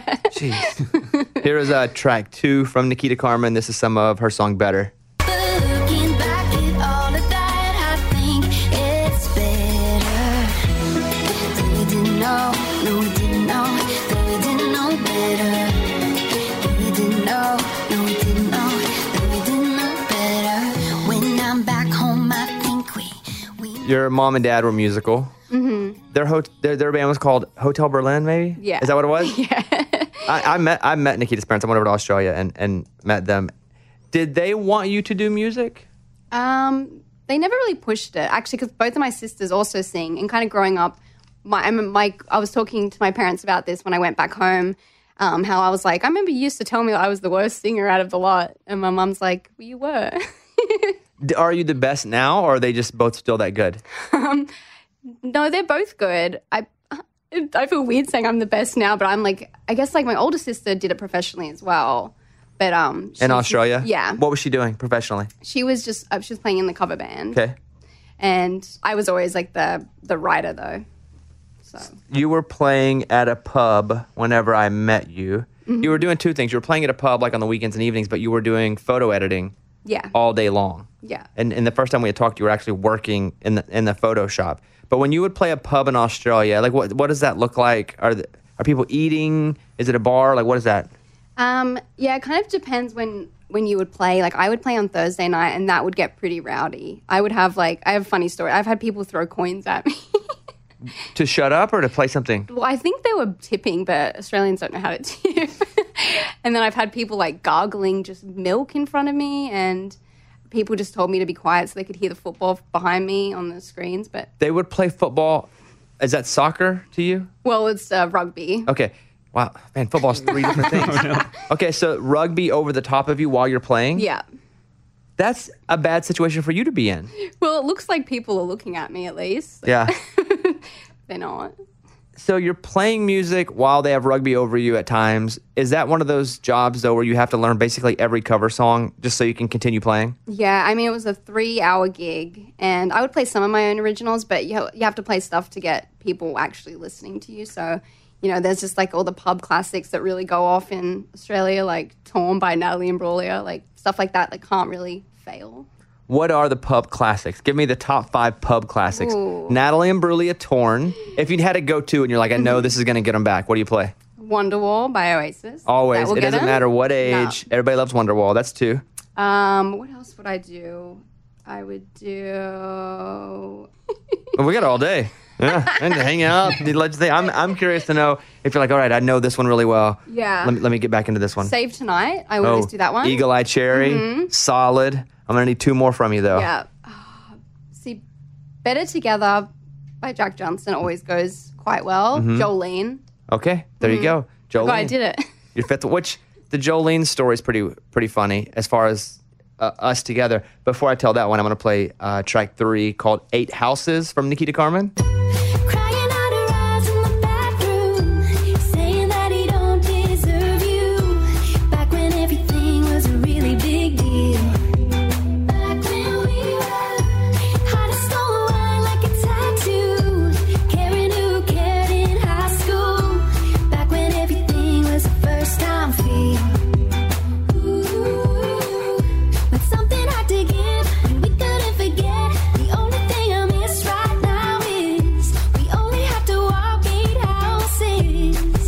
Jeez. Here is track 2 from Nikita Carmen. This is some of her song, Better. Looking back at all of that, I think it's better. We didn't know, no, we didn't know, that we didn't know better. We didn't know, no, we didn't know, that we didn't know better. When I'm back home, I think we Your mom and dad were musical. Mm-hmm. Their band was called Hotel Berlin, maybe? Yeah. Is that what it was? Yeah. I met Nikita's parents. I went over to Australia and met them. Did they want you to do music? They never really pushed it, actually, because both of my sisters also sing. And kind of growing up, I was talking to my parents about this when I went back home, how I was like, I remember you used to tell me I was the worst singer out of the lot. And my mom's like, well, you were. Are you the best now, or are they just both still that good? No, they're both good. I feel weird saying I'm the best now, but I'm like, I guess like my older sister did it professionally as well. But in Australia? Yeah. What was she doing professionally? She was playing in the cover band. Okay. And I was always like the writer though. So You were playing at a pub whenever I met you. Mm-hmm. You were doing two things. You were playing at a pub like on the weekends and evenings, but you were doing photo editing yeah. all day long. Yeah. And the first time we had talked, you were actually working in the photo shop. But when you would play a pub in Australia, like what does that look like? Are people eating? Is it a bar? Like what is that? Yeah, it kind of depends when you would play. Like I would play on Thursday night and that would get pretty rowdy. I have a funny story. I've had people throw coins at me. To shut up or to play something? Well, I think they were tipping, but Australians don't know how to tip. And then I've had people like gargling just milk in front of me, and people just told me to be quiet so they could hear the football behind me on the screens. But They would play football. Is that soccer to you? well, it's rugby. Okay. Wow, man, football's 3 different things. Okay, so rugby over the top of you while you're playing? Yeah. That's a bad situation for you to be in. Well, it looks like people are looking at me at least. Yeah. They're not. So you're playing music while they have rugby over you at times. Is that one of those jobs, though, where you have to learn basically every cover song just so you can continue playing? Yeah, I mean, it was a 3-hour gig, and I would play some of my own originals, but you have to play stuff to get people actually listening to you. So, there's just like all the pub classics that really go off in Australia, like Torn by Natalie Imbruglia, like stuff like that can't really fail. What are the pub classics? Give me the top 5 pub classics. Ooh. Natalie Imbruglia, Torn. If you'd had to go to and you're like, I know this is going to get them back, what do you play? Wonderwall by Oasis. Always. It doesn't matter what age. No. Everybody loves Wonderwall. That's 2. What else would I do? I would do... Well, we got all day. Yeah, and hang out. I'm curious to know if you're like, all right, I know this one really well. Yeah. Let me get back into this one. Save Tonight. I would always do that one. Eagle Eye Cherry. Solid. I'm going to need 2 more from you, though. Yeah. See, Better Together by Jack Johnson always goes quite well. Jolene. Okay, there you go. Jolene. Oh, I did it. Your 5th, which the Jolene story is pretty funny as far as us together. Before I tell that one, I'm going to play track 3 called 8 Houses from Nikita Carmen. Crying out her eyes in the bathroom, saying that he don't deserve you. Back when everything was a really big deal. Back when we were hot as stone wine like a tattoo. Caring who cared in high school. Back when everything was a first time feel. Ooh, but something had to give, and we couldn't forget. The only thing I miss right now is we only have to walk 8 houses.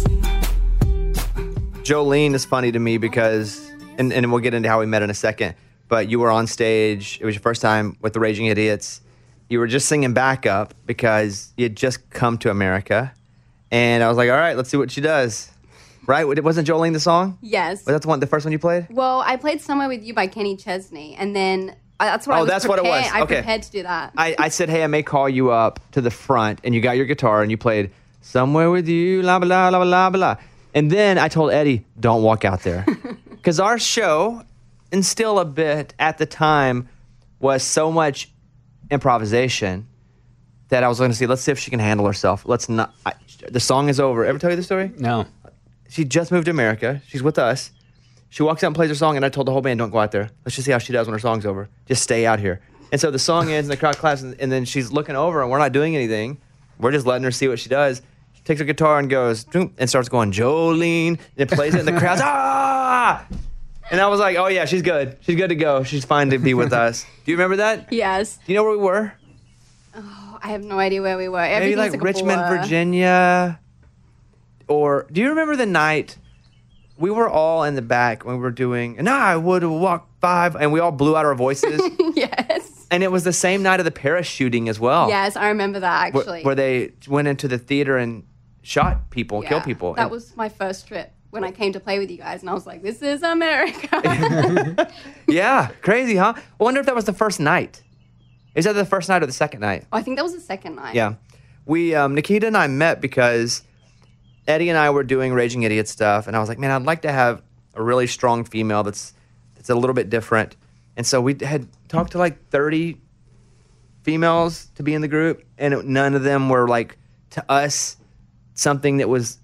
Jolene is funny to me because, and we'll get into how we met in a second, but you were on stage. It was your first time with the Raging Idiots. You were just singing backup because you had just come to America. And I was like, all right, let's see what she does. Right? Wasn't Jolene the song? Yes. Was that the first one you played? Well, I played Somewhere With You by Kenny Chesney, and then that's what I was that's what it was. I Okay. prepared to do that. I said, hey, I may call you up to the front, and you got your guitar, and you played Somewhere With You, la blah, la blah, blah. And then I told Eddie, don't walk out there. Because our show, and still a bit at the time, was so much improvisation that I was going to see, let's see if she can handle herself. Let's not. The song is over. Ever tell you the story? No. She just moved to America. She's with us. She walks out and plays her song, and I told the whole band, don't go out there. Let's just see how she does when her song's over. Just stay out here. And so the song ends, and the crowd claps, and then she's looking over, and we're not doing anything. We're just letting her see what she does. She takes her guitar and goes, "Doom," and starts going, Jolene, and it plays it, and the crowd's, ah! And I was like, oh, yeah, she's good. She's good to go. She's fine to be with us. Do you remember that? Yes. Do you know where we were? Oh, I have no idea where we were. Maybe Everything's like a Richmond, blur. Virginia. Or do you remember the night we were all in the back when we were doing, and I would walk 5, and we all blew out our voices? Yes. And it was the same night of the parachuting as well. Yes, I remember that actually. Where they went into the theater and shot people, killed people. That was my first trip when I came to play with you guys, and I was like, this is America. Yeah, crazy, huh? I wonder if that was the first night. Is that the first night or the second night? I think that was the second night. Yeah. We, Nikita and I met because Eddie and I were doing Raging Idiot stuff, and I was like, man, I'd like to have a really strong female that's a little bit different. And so we had talked to like 30 females to be in the group, and none of them were like, to us, something that was,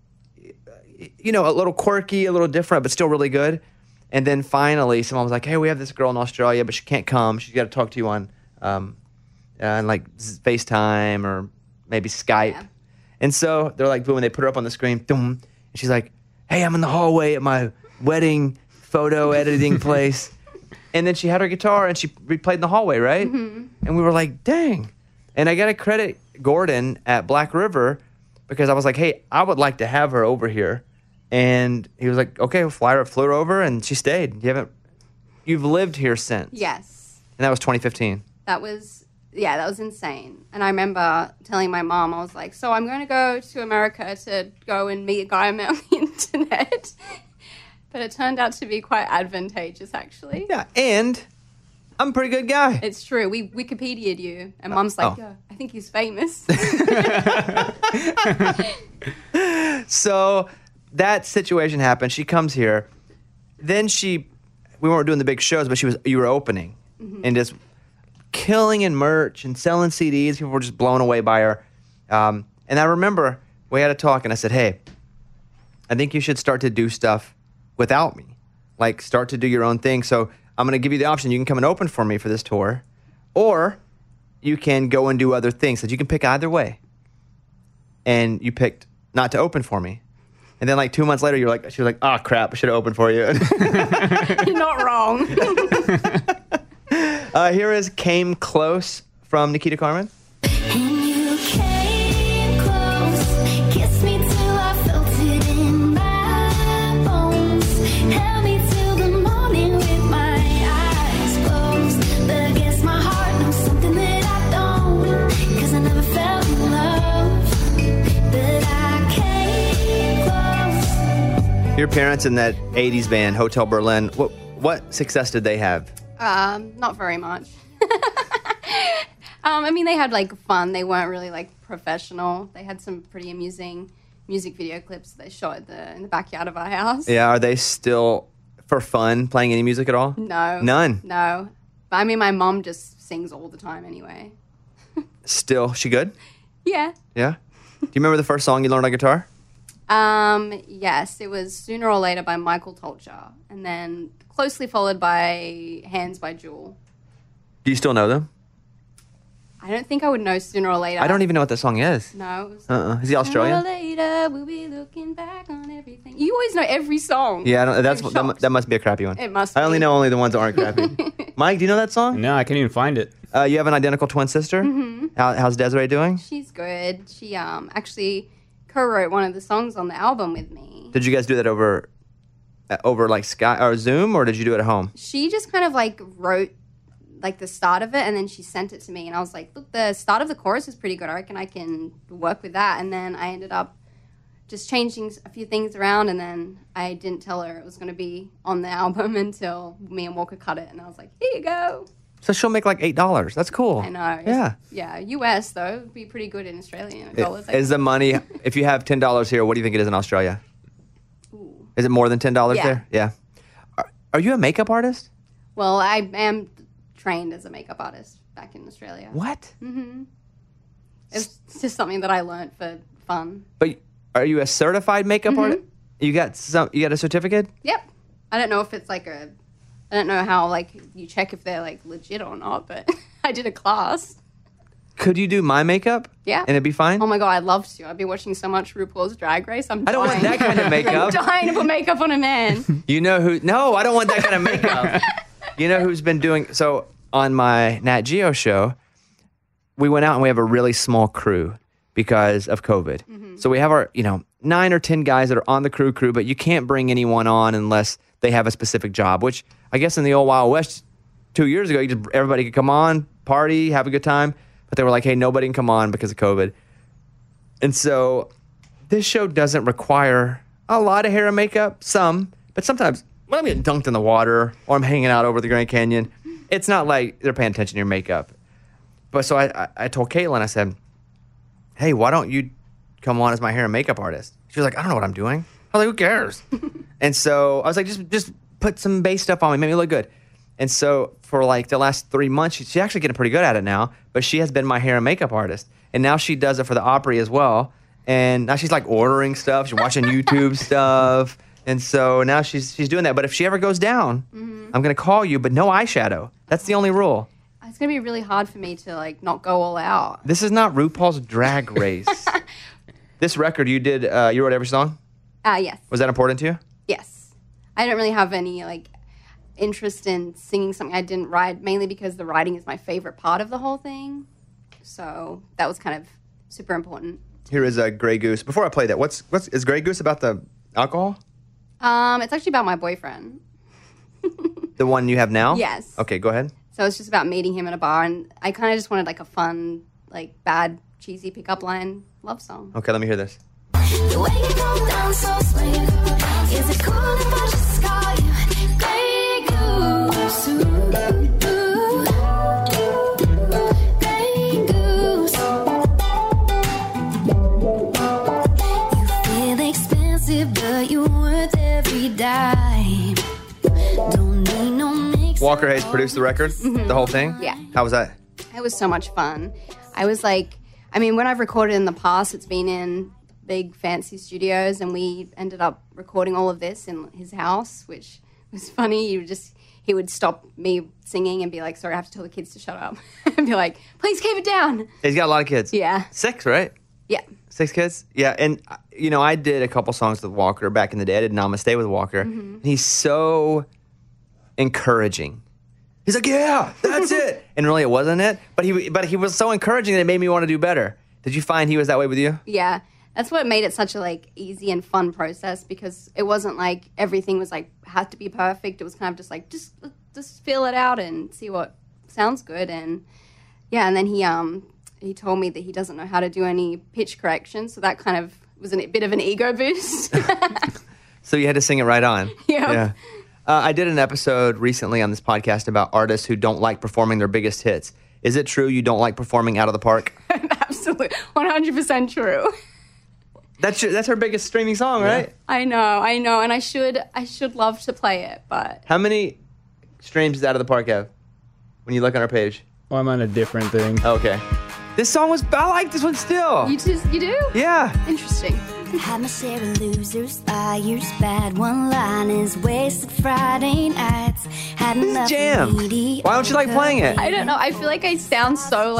you know, a little quirky, a little different, but still really good. And then finally, someone was like, hey, we have this girl in Australia, but she can't come. She's got to talk to you on like FaceTime or maybe Skype. Yeah. And so they're like, boom, and they put her up on the screen, boom, and she's like, hey, I'm in the hallway at my wedding photo editing place. And then she had her guitar and she replayed in the hallway, right? Mm-hmm. And we were like, dang. And I got to credit Gordon at Black River because I was like, hey, I would like to have her over here. And he was like, okay, we'll flew her over, and she stayed. You've lived here since. Yes. And that was 2015. That was insane. And I remember telling my mom, I was like, so I'm going to go to America to go and meet a guy I met on the internet. But it turned out to be quite advantageous, actually. Yeah, and I'm a pretty good guy. It's true. We Wikipedia'd you. And Mom's like, yeah, I think he's famous. So that situation happened. She comes here. Then we weren't doing the big shows, but you were opening and just killing in merch and selling CDs. People were just blown away by her. And I remember we had a talk, and I said, hey, I think you should start to do stuff without me. Like, start to do your own thing. So I'm going to give you the option. You can come and open for me for this tour, or you can go and do other things. So you can pick either way. And you picked not to open for me. And then like 2 months later, she was like, oh, crap, I should have opened for you. You're not wrong. Here is Came Close from Nikita Carmen. And you came close, kissed me till I felt it in my bones, held me till the morning with my eyes closed. But I guess my heart knows something that I don't, 'cause I never felt in love. But I came close. Your parents in that 80s band, Hotel Berlin, what success did they have? Not very much. I mean, they had like fun. They weren't really like professional. They had some pretty amusing music video clips they shot in the backyard of our house. Yeah, are they still, for fun, playing any music at all? No. None? No. But I mean, my mom just sings all the time anyway. Still, she good? Yeah. Yeah? Do you remember the first song you learned on guitar? Yes, it was Sooner or Later by Michael Tolcher, and then closely followed by Hands by Jewel. Do you still know them? I don't think I would know Sooner or Later. I don't even know what that song is. No. It was Is he Australian? Sooner or later, we'll be looking back on everything. You always know every song. Yeah, I'm that shocked. must be a crappy one. It must I only be. know the ones that aren't crappy. Mike, do you know that song? No, I can't even find it. You have an identical twin sister? Mm-hmm. How's Desiree doing? She's good. She actually co-wrote one of the songs on the album with me. Did you guys do that over like Skype or Zoom, or did you do it at home? She just kind of like wrote like the start of it, and then she sent it to me, and I was like, look, the start of the chorus is pretty good. I reckon I can work with that. And then I ended up just changing a few things around, and then I didn't tell her it was going to be on the album until me and Walker cut it, and I was like, here you go. So she'll make like $8. That's cool. I know. Yeah. Yeah. US though would be pretty good in Australian dollars. Is the money, if you have $10 here, what do you think it is in Australia? Ooh. Is it more than $10 Yeah. there? Yeah. Are you a makeup artist? Well, I am trained as a makeup artist back in Australia. What? It's just something that I learned for fun. But are you a certified makeup artist? You got a certificate? Yep. I don't know if it's like I don't know how like you check if they're like legit or not, but I did a class. Could you do my makeup? Yeah. And it'd be fine? Oh my God, I'd love to. I've been watching so much RuPaul's Drag Race. I don't want that kind of I'm makeup. dying to put makeup on a man. You know who? No, I don't want that kind of makeup. You know who's been doing so on my Nat Geo show? We went out and we have a really small crew because of COVID. So we have our 9 or 10 guys that are on the crew, but you can't bring anyone on unless they have a specific job. Which I guess in the old Wild West 2 years ago, everybody could come on, party, have a good time. But they were like, hey, nobody can come on because of COVID. And so this show doesn't require a lot of hair and makeup, but sometimes when I'm getting dunked in the water or I'm hanging out over the Grand Canyon, it's not like they're paying attention to your makeup. But so I told Caitlin, I said, hey, why don't you come on as my hair and makeup artist? She was like, I don't know what I'm doing. I was like, who cares? And so I was like, just put some base stuff on me, make me look good. And so for like the last 3 months, she's actually getting pretty good at it now, but she has been my hair and makeup artist. And now she does it for the Opry as well. And now she's like ordering stuff. She's watching YouTube stuff. And so now she's doing that. But if she ever goes down, I'm going to call you, but no eyeshadow. That's the only rule. It's going to be really hard for me to like not go all out. This is not RuPaul's Drag Race. This record you did, you wrote every song? Yes. Was that important to you? Yes. I don't really have any like interest in singing something I didn't write, mainly because the writing is my favorite part of the whole thing. So that was kind of super important. Here is a Grey Goose. Before I play that, is Grey Goose about the alcohol? It's actually about my boyfriend. The one you have now? Yes. Okay, go ahead. So it's just about meeting him in a bar, and I kind of just wanted like a fun, like bad, cheesy pickup line love song. Okay, let me hear this. The way you go down so sweet. Is it cool if I just call you Grey Goose? Grey Goose. You feel expensive, but Walker Hayes produced the record, the whole thing? Yeah. How was that? It was so much fun. I was like, I mean, when I've recorded in the past, it's been in big fancy studios, and we ended up recording all of this in his house, which was funny. He would stop me singing and be like, sorry, I have to tell the kids to shut up. And be like, please keep it down. He's got a lot of kids. Yeah. 6, right? Yeah. 6 kids? Yeah, and I did a couple songs with Walker back in the day. I did Namaste with Walker. And he's so encouraging. He's like, yeah, that's it. And really it wasn't it. But he was so encouraging that it made me want to do better. Did you find he was that way with you? Yeah. That's what made it such a easy and fun process, because it wasn't like everything was had to be perfect. It was kind of just just feel it out and see what sounds good. And yeah, and then he told me that he doesn't know how to do any pitch correction, so that kind of was a bit of an ego boost. So you had to sing it right on. Yeah. I did an episode recently on this podcast about artists who don't like performing their biggest hits. Is it true you don't like performing Out of the Park? Absolutely. 100% true. That's her biggest streaming song, right? I know. And I should love to play it, but How many streams does Out of the Park have when you look on our page? Well, I'm on a different thing. Okay. This song I like this one still. you do? Yeah. Interesting. Had my share of losers, liars, bad one-liners, wasted Friday nights. Had This is jam. Why don't you like playing it? I don't know. I feel like I sound so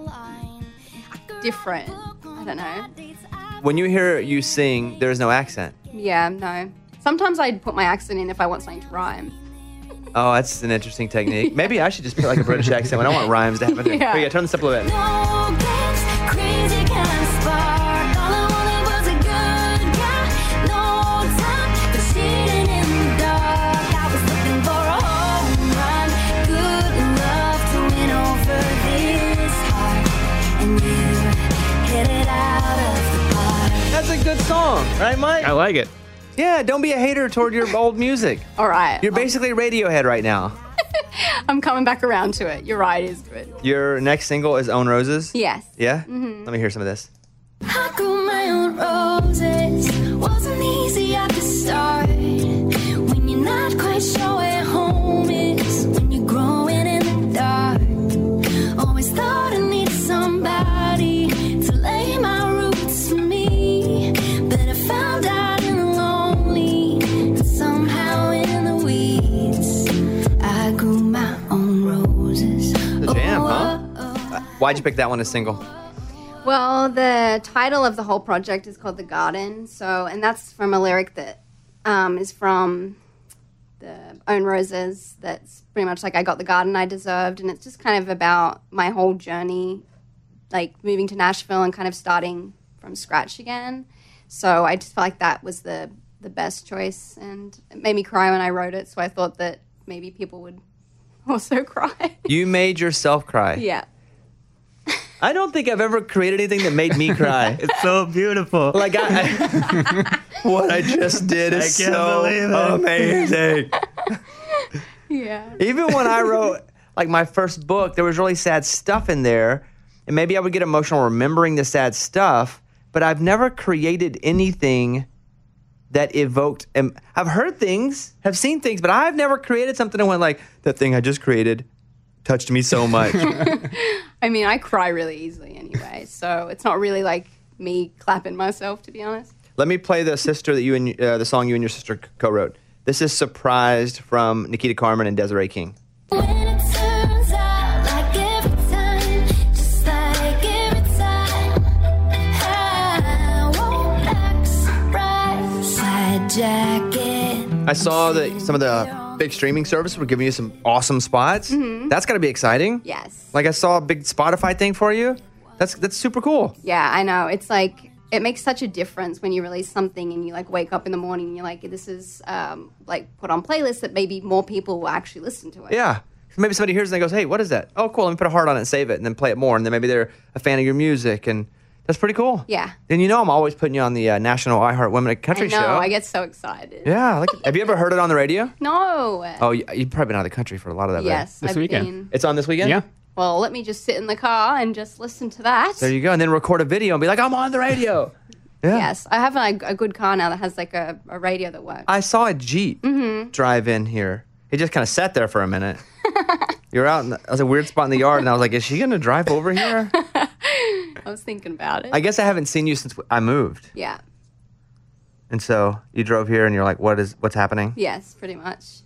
different. I don't know. When you hear you sing, there is no accent. Yeah, no. Sometimes I'd put my accent in if I want something to rhyme. Oh, that's an interesting technique. Maybe I should just put a British accent when I want rhymes to happen. Yeah. Here you go, turn this up a little bit. No games, crazy kind of spark. All I wanted was a good guy. No time for cheating in the dark. I was looking for a home run, good love to win over this heart, and you hit it out of the park. That's a good song, right, Mike? I like it. Yeah, don't be a hater toward your old music. All right. You're basically Radiohead right now. I'm coming back around to it. You're right, it is good. Your next single is Own Roses? Yes. Yeah? Let me hear some of this. I grew my own roses. Wasn't easy at the start. When you're not quite sure where home is. When you're growing in the dark. Always thought I needed somebody to lay my roots for me. But I found out in the lonely and somehow in the weeds. I grew my own roses. The jam, huh? Why'd you pick that one as single? Well, the title of the whole project is called The Garden. And that's from a lyric that is from the Own Roses. That's pretty much I got the garden I deserved. And it's just kind of about my whole journey, moving to Nashville and kind of starting from scratch again. So I just felt like that was the best choice. And it made me cry when I wrote it. So I thought that maybe people would also cry. You made yourself cry. Yeah. I don't think I've ever created anything that made me cry. It's so beautiful. What I just did is I can't so believe it. amazing. Yeah. Even when I wrote my first book, there was really sad stuff in there, and maybe I would get emotional remembering the sad stuff, but I've never created anything that evoked. I've heard things, have seen things, but I've never created something that went that thing I just created touched me so much. I mean, I cry really easily anyway, so it's not really me clapping myself, to be honest. Let me play the sister that the song you and your sister co-wrote. This is Surprised from Nikita Carmen and Desiree King. When it turns out like every time, just like every time, I won't act surprised. Side jacket. I saw that some of the big streaming services were giving you some awesome spots. Mm-hmm. That's got to be exciting. Yes. I saw a big Spotify thing for you. That's super cool. Yeah, I know. It's it makes such a difference when you release something and you wake up in the morning and you're this is put on playlists that maybe more people will actually listen to it. Yeah. Maybe somebody hears it and goes, hey, what is that? Oh, cool. Let me put a heart on it and save it and then play it more. And then maybe they're a fan of your music. And that's pretty cool. Yeah. And I'm always putting you on the National iHeart Women Country I know. Show. I get so excited. Yeah. Have you ever heard it on the radio? No. Oh, you've probably been out of the country for a lot of that. Yes. This I've weekend. been. It's on this weekend? Yeah. Well, let me just sit in the car and just listen to that. There you go. And then record a video and be like, I'm on the radio. Yeah. Yes. I have a good car now that has a radio that works. I saw a Jeep drive in here. He just kind of sat there for a minute. You're out in a weird spot in the yard, and I was like, is she going to drive over here? I was thinking about it. I guess I haven't seen you since I moved. Yeah. And so you drove here, and you're like, what's happening? Yes, pretty much.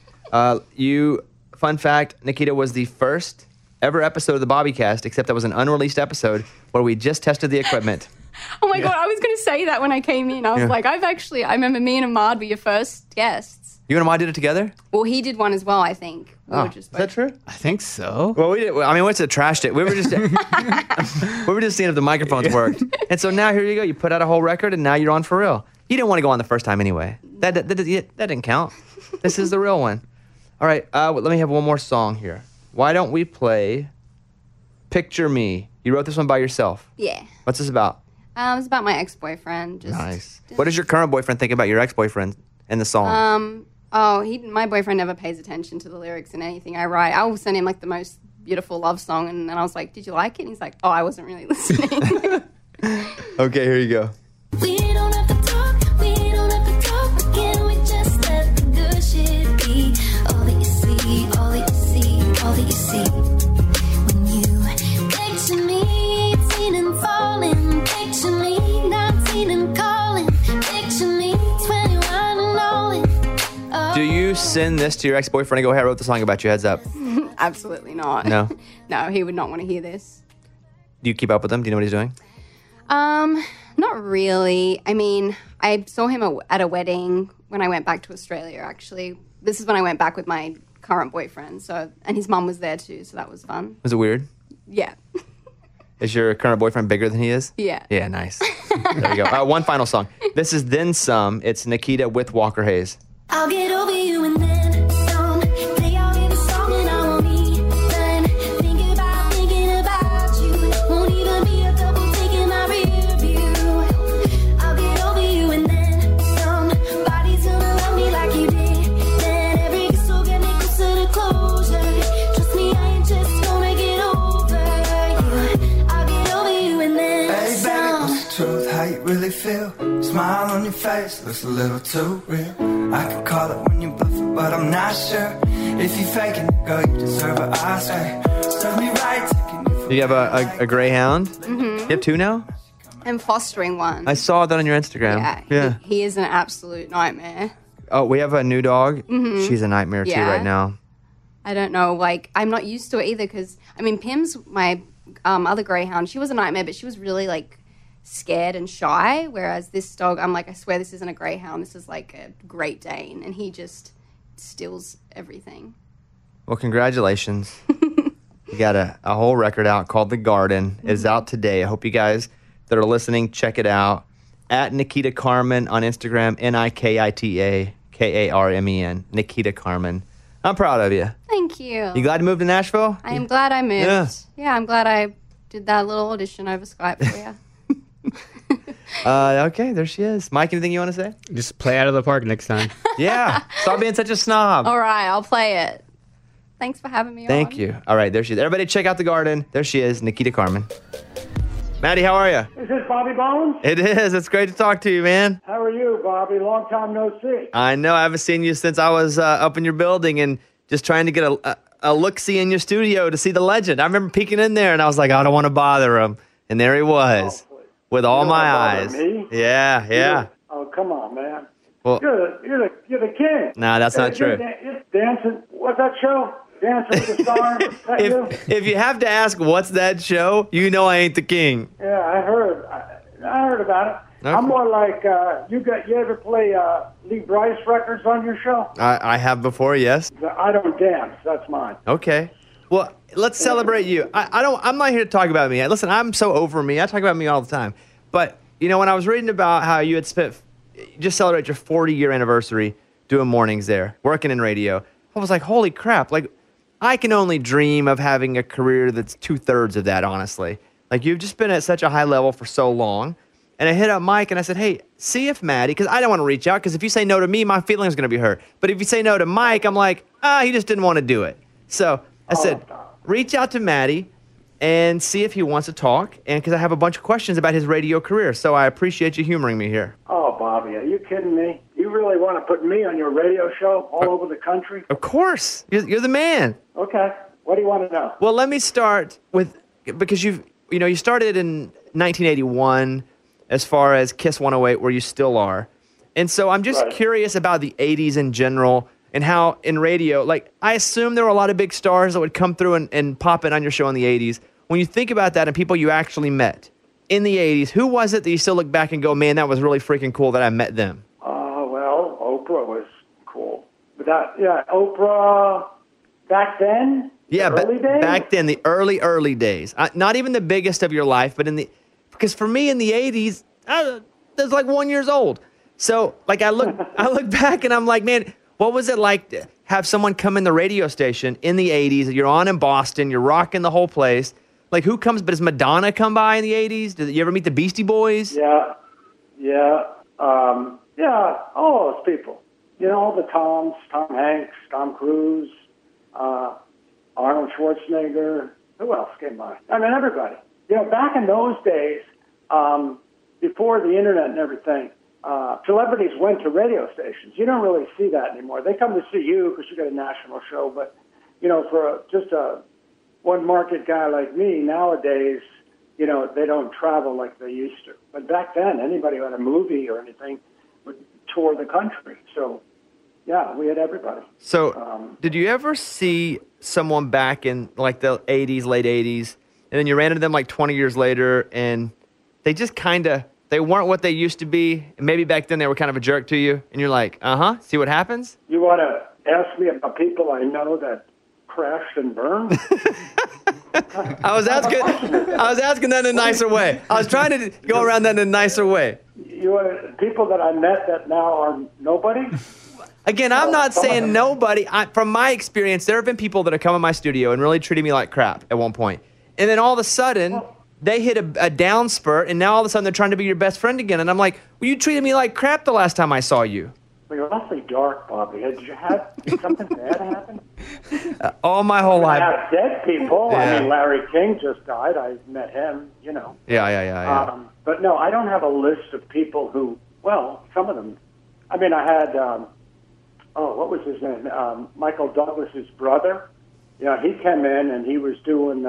Fun fact, Nikita was the first ever episode of the Bobbycast, except that was an unreleased episode where we just tested the equipment. Oh my God, I was going to say that when I came in. I was like, I remember me and Ahmad were your first guests. You and Ahmad did it together? Well, he did one as well, I think. Is that true? I think so. Well, we did. I mean, we trashed it. We were just we were just seeing if the microphones worked. And so now here you go. You put out a whole record, and now you're on for real. You didn't want to go on the first time anyway. That didn't count. This is the real one. All right. Let me have one more song here. Why don't we play Picture Me? You wrote this one by yourself. Yeah. What's this about? It's about my ex-boyfriend. Nice. What does your current boyfriend think about your ex-boyfriend and the song? My boyfriend never pays attention to the lyrics and anything I write. I will send him like the most beautiful love song, and then I was like, "Did you like it?" And he's like, "Oh, I wasn't really listening." Okay, here you go. We don't have to talk, we don't have to talk again. We just let the good shit be. All that you see, all that you see, all that you see. When you picture me, teen and falling, picture me, 19 and calling, picture me, 21 and rolling. Oh. Do you send this to your ex-boyfriend and go, "Hey, I wrote the song about you, heads up"? Absolutely not. No? No, he would not want to hear this. Do you keep up with him? Do you know what he's doing? Not really. I mean, I saw him at a wedding when I went back to Australia, actually. This is when I went back with my current boyfriend, and his mum was there too, so that was fun. Was it weird? Yeah. Is your current boyfriend bigger than he is? Yeah. Yeah, nice. There you go. One final song. This is Then Some. It's Nikita with Walker Hayes. I'll get over you and then some. Play all in the song and I won't even thinking about you. Won't even be a double take in my rear view. I'll get over you and then some. Body's gonna love me like you did. Then every kiss will get me closer to closure. Trust me, I ain't just gonna get over you. I'll get over you and then Hey, some. baby, what's the truth? How you really feel? Smile on your face looks a little too real. I could call it when you bluff it, but I'm not sure. If you faking it, girl, you deserve an Oscar. Serve me right, taking you for You have a greyhound? Mm-hmm. You have two now? I'm fostering one. I saw that on your Instagram. Yeah. He is an absolute nightmare. Oh, we have a new dog. Mm-hmm. She's a nightmare too Yeah. right now. I don't know, I'm not used to it either because, Pim's my other greyhound. She was a nightmare, but she was really, scared and shy, whereas this dog, I'm like, I swear this isn't a greyhound. This is like a Great Dane, and he just steals everything. Well, congratulations. You got a whole record out called The Garden. It is out today. I hope you guys that are listening check it out. At Nikita Carmen on Instagram, Nikita Karmen. Nikita Carmen. I'm proud of you. Thank you. You glad to move to Nashville? I am glad I moved. Yeah. Yeah, I'm glad I did that little audition over Skype for you. Okay, there she is. Mike, anything you want to say? Just play out of the park next time. Yeah. Stop being such a snob. All right, I'll play it. Thanks for having me on. Thank you. All right, there she is. Everybody check out The Garden. There she is, Nikita Carmen. Maddie, how are you? Is this Bobby Bones? It is. It's great to talk to you, man. How are you, Bobby? Long time no see. I know. I haven't seen you since I was up in your building and just trying to get a look-see in your studio to see the legend. I remember peeking in there, and I was like, I don't want to bother him. And there he was with all my eyes. Me? Yeah. Oh, come on, man. Well, You're the king. nah, that's not true. You're dancing. What's that show? Dancing with the Stars. Is that you? If you have to ask what's that show, you know I ain't the king. Yeah, I heard. I heard about it. Okay. I'm more like you ever play Lee Bryce records on your show? I have before, yes. I don't dance. That's mine. Okay. Well, let's celebrate you. I'm not here to talk about me. Listen, I'm so over me. I talk about me all the time. But, when I was reading about how you had just celebrate your 40-year anniversary doing mornings there, working in radio, I was like, holy crap. I can only dream of having a career that's 2/3 of that, honestly. You've just been at such a high level for so long. And I hit up Mike and I said, hey, see if Maddie, because I don't want to reach out, because if you say no to me, my feelings are going to be hurt. But if you say no to Mike, I'm like, he just didn't want to do it. So I said, reach out to Maddie and see if he wants to talk, and because I have a bunch of questions about his radio career. So I appreciate you humoring me here. Oh, Bobby, are you kidding me? You really want to put me on your radio show all over the country? Of course. You're the man. Okay. What do you want to know? Well, let me start with, because you started in 1981 as far as Kiss 108, where you still are. And so I'm just curious about the 80s in general and how in radio, like I assume there were a lot of big stars that would come through and pop in on your show in the 80s. When you think about that and people you actually met in the 80s, who was it that you still look back and go, man, that was really freaking cool that I met them? Well, Oprah was cool. But Oprah back then? Yeah, early days? Back then, the early days. Not even the biggest of your life, but because for me in the 80s, I was like 1 year old. So like I look back and I'm like, man, what was it like to have someone come in the radio station in the 80s? You're on in Boston, you're rocking the whole place. Like who comes, but does Madonna come by in the 80s? Did you ever meet the Beastie Boys? Yeah, all those people. You know, all the Toms, Tom Hanks, Tom Cruise, Arnold Schwarzenegger. Who else came by? I mean, everybody. You know, back in those days, before the internet and everything, celebrities went to radio stations. You don't really see that anymore. They come to see you because you got a national show. But, you know, for just a one market guy like me, nowadays, you know, they don't travel like they used to. But back then, anybody who had a movie or anything would tour the country. So, yeah, we had everybody. So, did you ever see someone back in like the 80s, late 80s, and then you ran into them like 20 years later, and they just they weren't what they used to be, and maybe back then they were kind of a jerk to you, and you're like, see what happens? You want to ask me about people I know that crashed and burned? I was asking that in a nicer way. I was trying to go around that in a nicer way. You want people that I met that now are nobody? Again, I'm not saying nobody. From my experience, there have been people that have come in my studio and really treated me like crap at one point. And then all of a sudden, they hit a down spurt, and now all of a sudden they're trying to be your best friend again. And I'm like, well, you treated me like crap the last time I saw you. Well, you're awfully dark, Bobby. Did you have something bad happen? All my whole life. I have dead people. Yeah. I mean, Larry King just died. I met him, you know. Yeah. But no, I don't have a list of people who, well, some of them. I mean, I had, what was his name? Michael Douglas's brother. You know, he came in and he was doing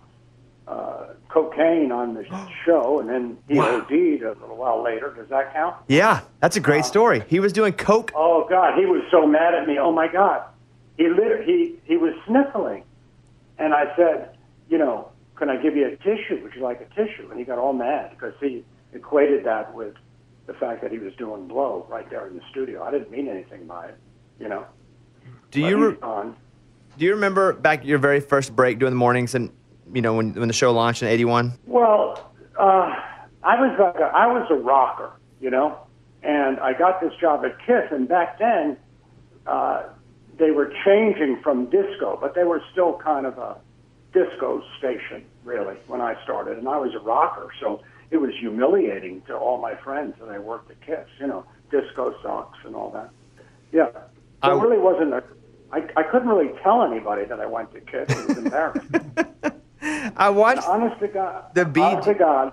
cocaine on the show, and then he OD'd a little while later. Does that count? Yeah, that's a great story. He was doing coke. Oh, God, he was so mad at me. Oh, my God. He was sniffling. And I said, you know, can I give you a tissue? Would you like a tissue? And he got all mad because he equated that with the fact that he was doing blow right there in the studio. I didn't mean anything by it, you know. Do you remember back your very first break doing the mornings and, you know, when the show launched in 81? Well, I was a rocker, you know, and I got this job at KISS, and back then they were changing from disco, but they were still kind of a disco station, really, when I started, and I was a rocker, so it was humiliating to all my friends that I worked at KISS, you know, disco socks and all that. Yeah, so it really wasn't I couldn't really tell anybody that I went to KISS. It was embarrassing. I watched honest to God, the beat. Honest to God,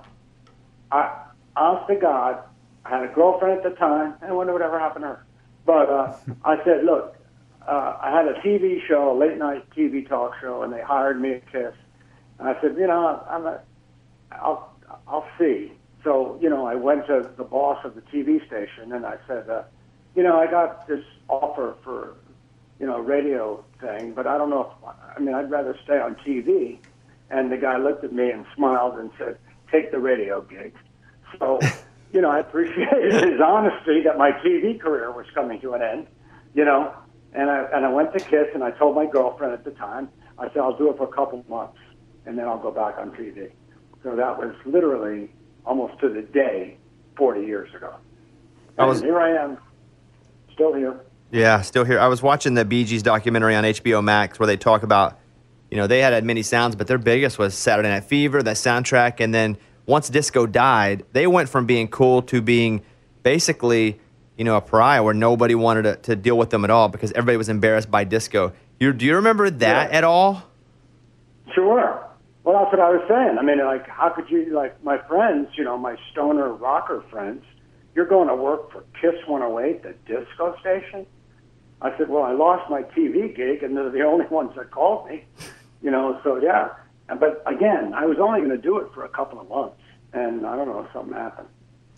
I had a girlfriend at the time. I wonder whatever happened to her. But I said, look, I had a TV show, a late night TV talk show, and they hired me at KISS. And I said, you know, I'll see. So, you know, I went to the boss of the TV station, and I said, you know, I got this offer for, you know, a radio thing, but I don't know I'd rather stay on TV. And the guy looked at me and smiled and said, take the radio gig. So, you know, I appreciated his honesty that my TV career was coming to an end, you know. And I went to KISS, and I told my girlfriend at the time, I said, I'll do it for a couple months, and then I'll go back on TV. So that was literally almost to the day 40 years ago. And here I am, still here. Yeah, still here. I was watching the Bee Gees documentary on HBO Max where they talk about, you know, they had many sounds, but their biggest was Saturday Night Fever, that soundtrack. And then once disco died, they went from being cool to being basically, you know, a pariah where nobody wanted to deal with them at all because everybody was embarrassed by disco. Do you remember that at all? Sure. Well, that's what I was saying. I mean, like, how could you, like, my friends, you know, my stoner rocker friends, you're going to work for Kiss 108, the disco station? I said, well, I lost my TV gig, and they're the only ones that called me. You know, so yeah. But again, I was only going to do it for a couple of months, and I don't know, something happened.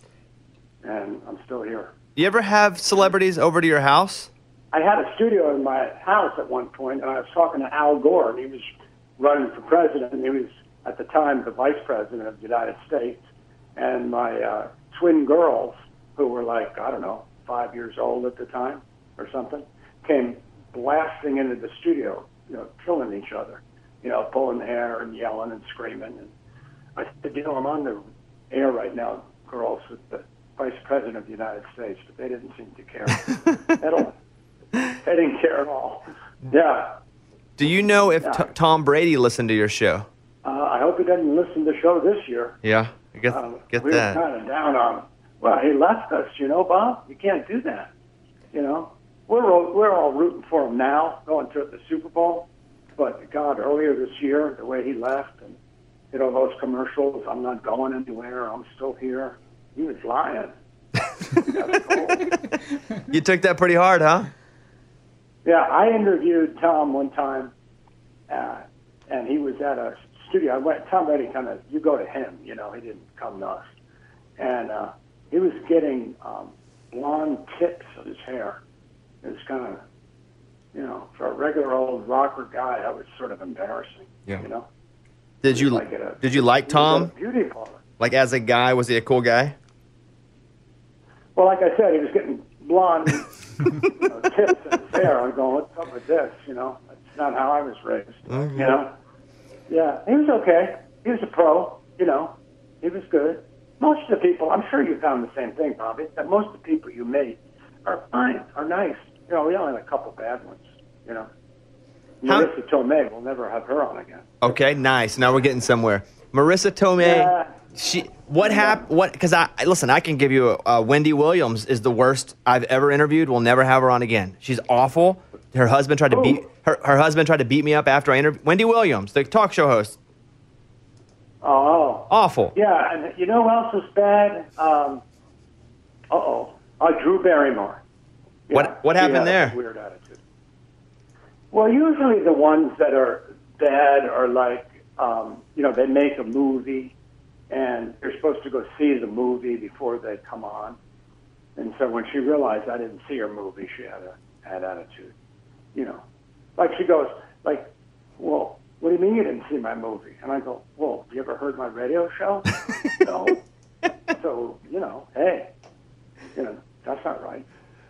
And I'm still here. You ever have celebrities over to your house? I had a studio in my house at one point, and I was talking to Al Gore, and he was running for president, and he was, at the time, the vice president of the United States. And my twin girls, who were like, I don't know, 5 years old at the time or something, came blasting into the studio, you know, killing each other, you know, pulling hair and yelling and screaming. And I said, you know, I'm on the air right now, girls, with the vice president of the United States, but they didn't seem to care at all. They didn't care at all. Yeah. Do you know if Tom Brady listened to your show? I hope he doesn't listen to the show this year. Yeah, I get we that. were kind of down on him. Well, he left us, you know, Bob. You can't do that. You know, we're all rooting for him now, going to the Super Bowl. But God, earlier this year, the way he left, and you know those commercials, I'm not going anywhere. I'm still here. He was lying. That's cool. You took that pretty hard, huh? Yeah, I interviewed Tom one time, and he was at a studio. I went. Tom Brady kind of, you go to him, you know. He didn't come to us, and he was getting blonde tips of his hair. It was kind of, you know, for a regular old rocker guy, that was sort of embarrassing. Yeah. You know. Did you like Tom? Beauty parlor. Like as a guy, was he a cool guy? Well, like I said, he was getting blonde tips in his hair. I'm going, what's up with this? You know, that's not how I was raised. Mm-hmm. You know. Yeah, he was okay. He was a pro. You know, he was good. Most of the people, I'm sure you found the same thing, Bobby, that most of the people you meet are fine, are nice. You know, we only had a couple bad ones, you know. Marissa Tomei, we'll never have her on again. Okay, nice. Now we're getting somewhere. Marissa Tomei, what happened? What? Because listen, I can give you Wendy Williams is the worst I've ever interviewed. We'll never have her on again. She's awful. Her husband tried to beat her husband tried to beat me up after I interviewed Wendy Williams, the talk show host. Oh. Awful. Yeah, and you know who else was bad? Drew Barrymore. Yeah, what happened had there? A weird attitude. Well, usually the ones that are bad are like, you know, they make a movie and you're supposed to go see the movie before they come on. And so when she realized I didn't see her movie, she had attitude. You know, like she goes, like, well, what do you mean you didn't see my movie? And I go, well, have you ever heard my radio show? No. So, you know, hey, you know, that's not right.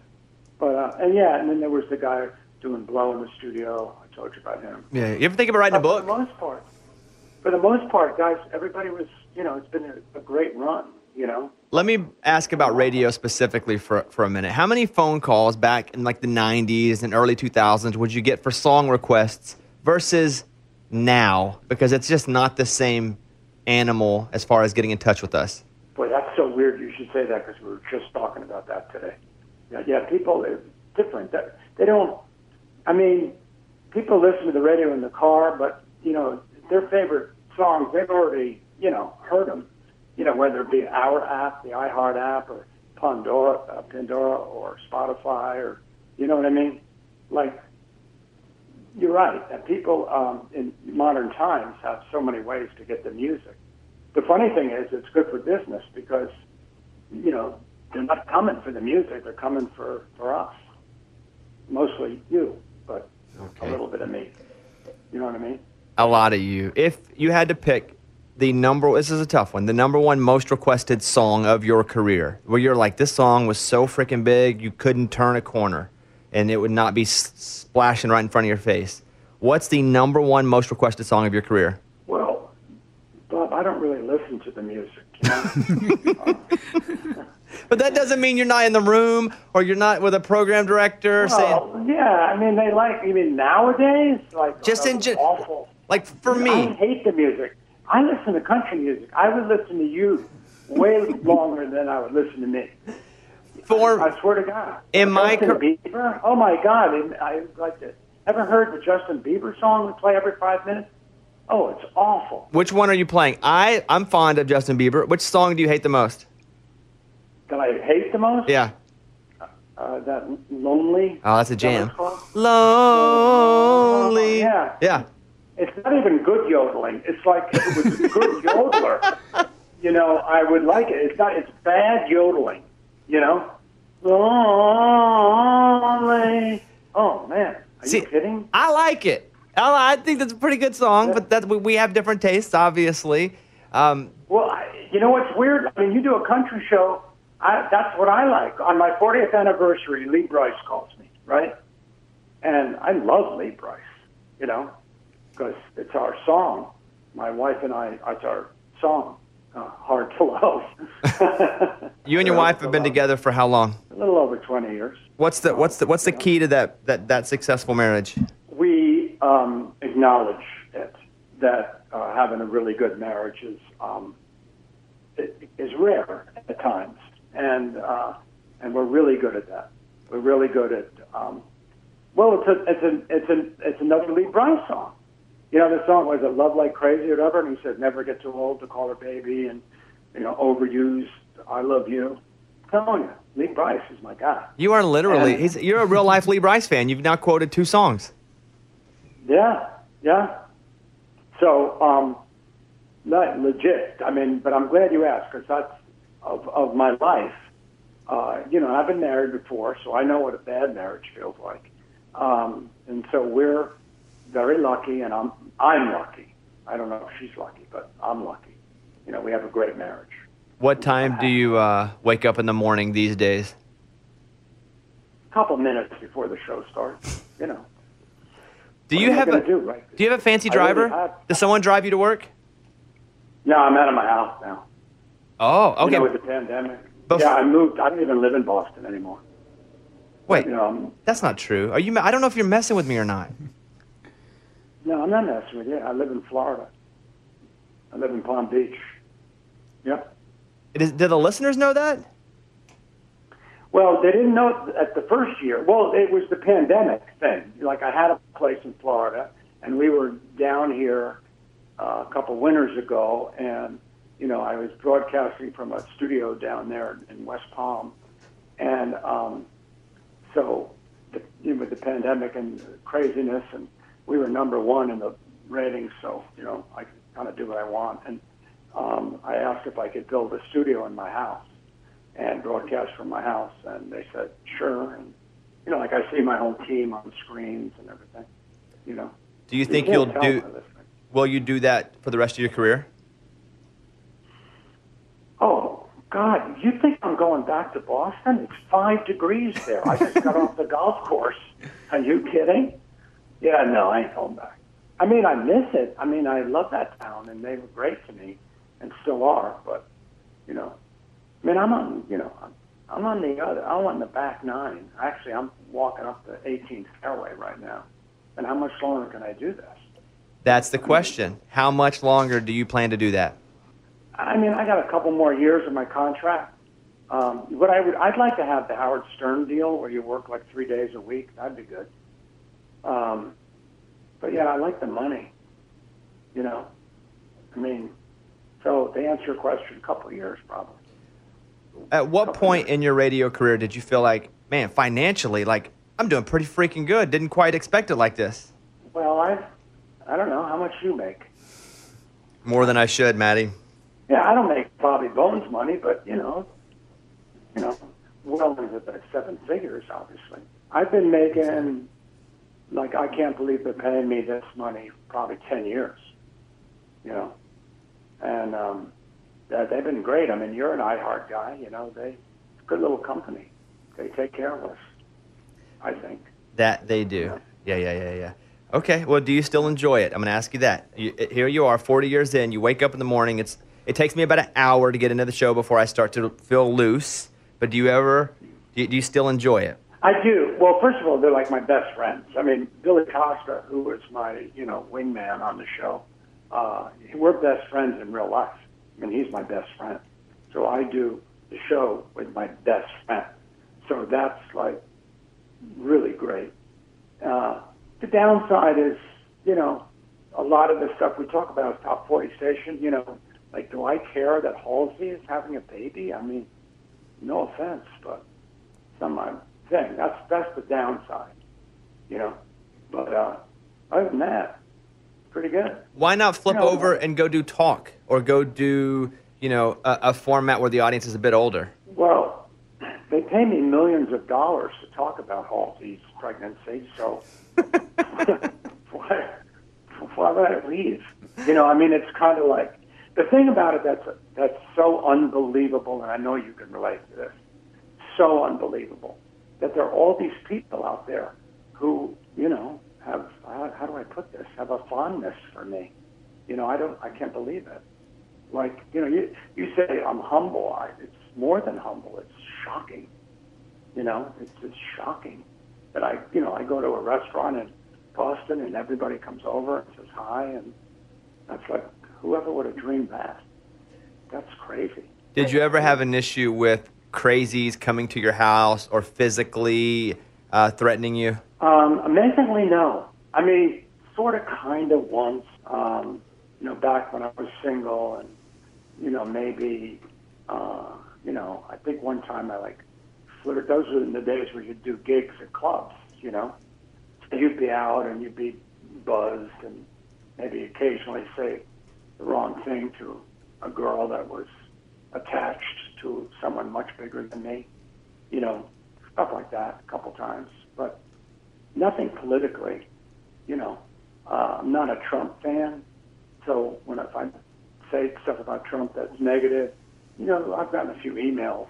But, and then there was the guy doing blow in the studio. I told you about him. Yeah, you ever think about writing a book? For the most part, guys, everybody was, you know, it's been a great run, you know. Let me ask about radio specifically for a minute. How many phone calls back in like the 90s and early 2000s would you get for song requests versus now? Because it's just not the same animal as far as getting in touch with us. Boy, that's so weird you should say that because we were just talking about that today. Yeah, people are different. They don't, I mean, people listen to the radio in the car, but, you know, their favorite songs, they've already, you know, heard them. You know, whether it be our app, the iHeart app, or Pandora, or Spotify, or, you know what I mean? Like, you're right. And people in modern times have so many ways to get the music. The funny thing is, it's good for business because, you know, they're not coming for the music. They're coming for us. Mostly you, but a little bit of me. You know what I mean? A lot of you. If you had to pick this is a tough one, the number one most requested song of your career, where you're like, this song was so freaking big, you couldn't turn a corner, and it would not be splashing right in front of your face. What's the number one most requested song of your career? Well, Bob, I don't really listen to the music, you know? But that doesn't mean you're not in the room or you're not with a program director saying... Yeah, I mean, nowadays, like, just awful. Like, for me... I hate the music. I listen to country music. I would listen to you way longer than I would listen to me. I swear to God. Justin Bieber? Oh, my God. I like it. Ever heard the Justin Bieber song we play every 5 minutes? Oh, it's awful. Which one are you playing? I'm fond of Justin Bieber. Which song do you hate the most? that I hate the most. Yeah. That Lonely. Oh, that's a Is that what jam. it's called? Lonely. Yeah. Yeah. It's not even good yodeling. It's like if it was a good yodeler, I would like it. It's not. It's bad yodeling. Lonely. Oh man, are you kidding? I like it. I think that's a pretty good song, but we have different tastes, obviously. Well, you know what's weird? I mean, you do a country show. That's what I like. On my 40th anniversary, Lee Brice calls me, right? And I love Lee Brice, because it's our song. My wife and I, it's our song, Hard to Love. You and your wife have been together for how long? A little over 20 years. What's the key to that successful marriage? We acknowledge it, that having a really good marriage is rare at times, and we're really good at that. We're really good at. It's another Lee Brice song. The song was it "Love Like Crazy" or whatever, and he said, "Never get too old to call her baby," and overused "I Love You." I'm telling you, Lee Brice is my guy. You are literally you're a real life Lee Brice fan. You've now quoted 2 songs. Yeah. So, not legit. I mean, but I'm glad you asked, because that's of my life. I've been married before, so I know what a bad marriage feels like. And so we're very lucky, and I'm lucky. I don't know if she's lucky, but I'm lucky. We have a great marriage. What time do you wake up in the morning these days? A couple minutes before the show starts, Do you have a fancy driver? Does someone drive you to work? No, I'm out of my house now. Oh, okay. With the pandemic. Yeah, I moved. I don't even live in Boston anymore. Wait, that's not true. Are you? I don't know if you're messing with me or not. No, I'm not messing with you. I live in Florida. I live in Palm Beach. Yep. Do the listeners know that? Well, they didn't know at the first year. Well, it was the pandemic thing. Like, I had a place in Florida, and we were down here a couple winters ago, and, I was broadcasting from a studio down there in West Palm. And so, with the pandemic and craziness, and we were #1 in the ratings, so, I could kind of do what I want. And I asked if I could build a studio in my house and broadcast from my house, and they said sure. And like, I see my whole team on screens and everything. Do you think will you do that for the rest of your career? Oh God, you think I'm going back to Boston? It's 5 degrees there. I just got off the golf course. Are you kidding? Yeah, no, I ain't going back. I mean, I miss it. I mean, I love that town, and they were great to me, and still are. But I mean, I'm on the back 9. Actually, I'm walking up the 18th fairway right now. And how much longer can I do this? That's the question. How much longer do you plan to do that? I mean, I got a couple more years of my contract. I'd like to have the Howard Stern deal where you work like 3 days a week. That'd be good. But yeah, I like the money. I mean, so to answer your question, a couple of years probably. At what point in your radio career did you feel like, man, financially, like, I'm doing pretty freaking good. Didn't quite expect it like this. Well, I don't know how much you make. More than I should, Maddie. Yeah, I don't make Bobby Bones money, but well into the 7 figures, obviously. I've been making, like, I can't believe they're paying me this money probably 10 years. And they've been great. I mean, you're an iHeart guy. They good little company. They take care of us, I think. That they do. Yeah. Okay, well, do you still enjoy it? I'm going to ask you that. Here you are, 40 years in. You wake up in the morning. It takes me about an hour to get into the show before I start to feel loose. But do you still enjoy it? I do. Well, first of all, they're like my best friends. I mean, Billy Costa, who was my, wingman on the show, we're best friends in real life. I mean, he's my best friend. So I do the show with my best friend. So that's, like, really great. The downside is, a lot of the stuff we talk about is Top 40 station, like, do I care that Halsey is having a baby? I mean, No offense, but it's not my thing. That's the downside, you know. But other than that, pretty good. Why not flip You know, over and go do talk or go do, a format where the audience is a bit older? Well, they pay me millions of dollars to talk about Halsey's pregnancy, so why would I leave? It's kind of like, the thing about it that's so unbelievable, and I know you can relate to this, so unbelievable, that there are all these people out there who, have, how do I put this, have a fondness for me. I can't believe it. Like, you say I'm humble. It's more than humble. It's shocking. It's just shocking that I go to a restaurant in Boston and everybody comes over and says hi, and that's like, whoever would have dreamed that? That's crazy. Did you ever have an issue with crazies coming to your house or physically threatening you? Amazingly, no. I mean, sort of, kind of once, back when I was single, and, maybe, I think one time I, flirted. Those were in the days where you'd do gigs at clubs, So you'd be out and you'd be buzzed and maybe occasionally say the wrong thing to a girl that was attached to someone much bigger than me, stuff like that a couple times, but nothing politically, I'm not a Trump fan, so if I say stuff about Trump that's negative, I've gotten a few emails,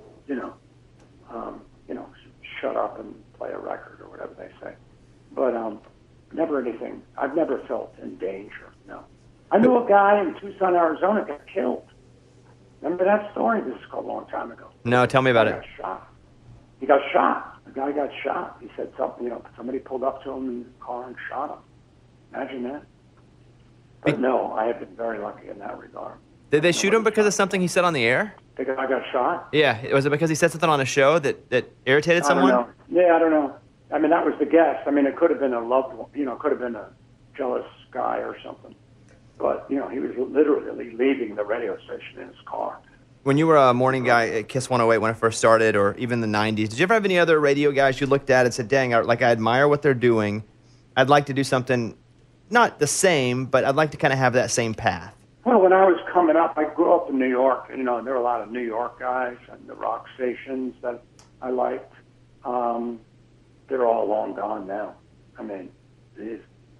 shut up and play a record or whatever they say, but never anything. I've never felt in danger. No, I knew a guy in Tucson, Arizona, got killed. Remember that story? This is a long time ago. No, tell me about it. He got shot. The guy got shot. He said something, somebody pulled up to him in the car and shot him. Imagine that. But no, I have been very lucky in that regard. Did they shoot him because of something he said on the air? The guy got shot? Yeah. Was it because he said something on a show that irritated someone? I don't know. Yeah, I don't know. I mean, that was the guess. I mean, it could have been a loved one. It could have been a jealous guy or something. But, he was literally leaving the radio station in his car. When you were a morning guy at Kiss 108 when it first started, or even the 90s, did you ever have any other radio guys you looked at and said, dang, I admire what they're doing. I'd like to do something, not the same, but I'd like to kind of have that same path? Well, when I was coming up, I grew up in New York. There were a lot of New York guys and the rock stations that I liked. They're all long gone now. I mean, geez.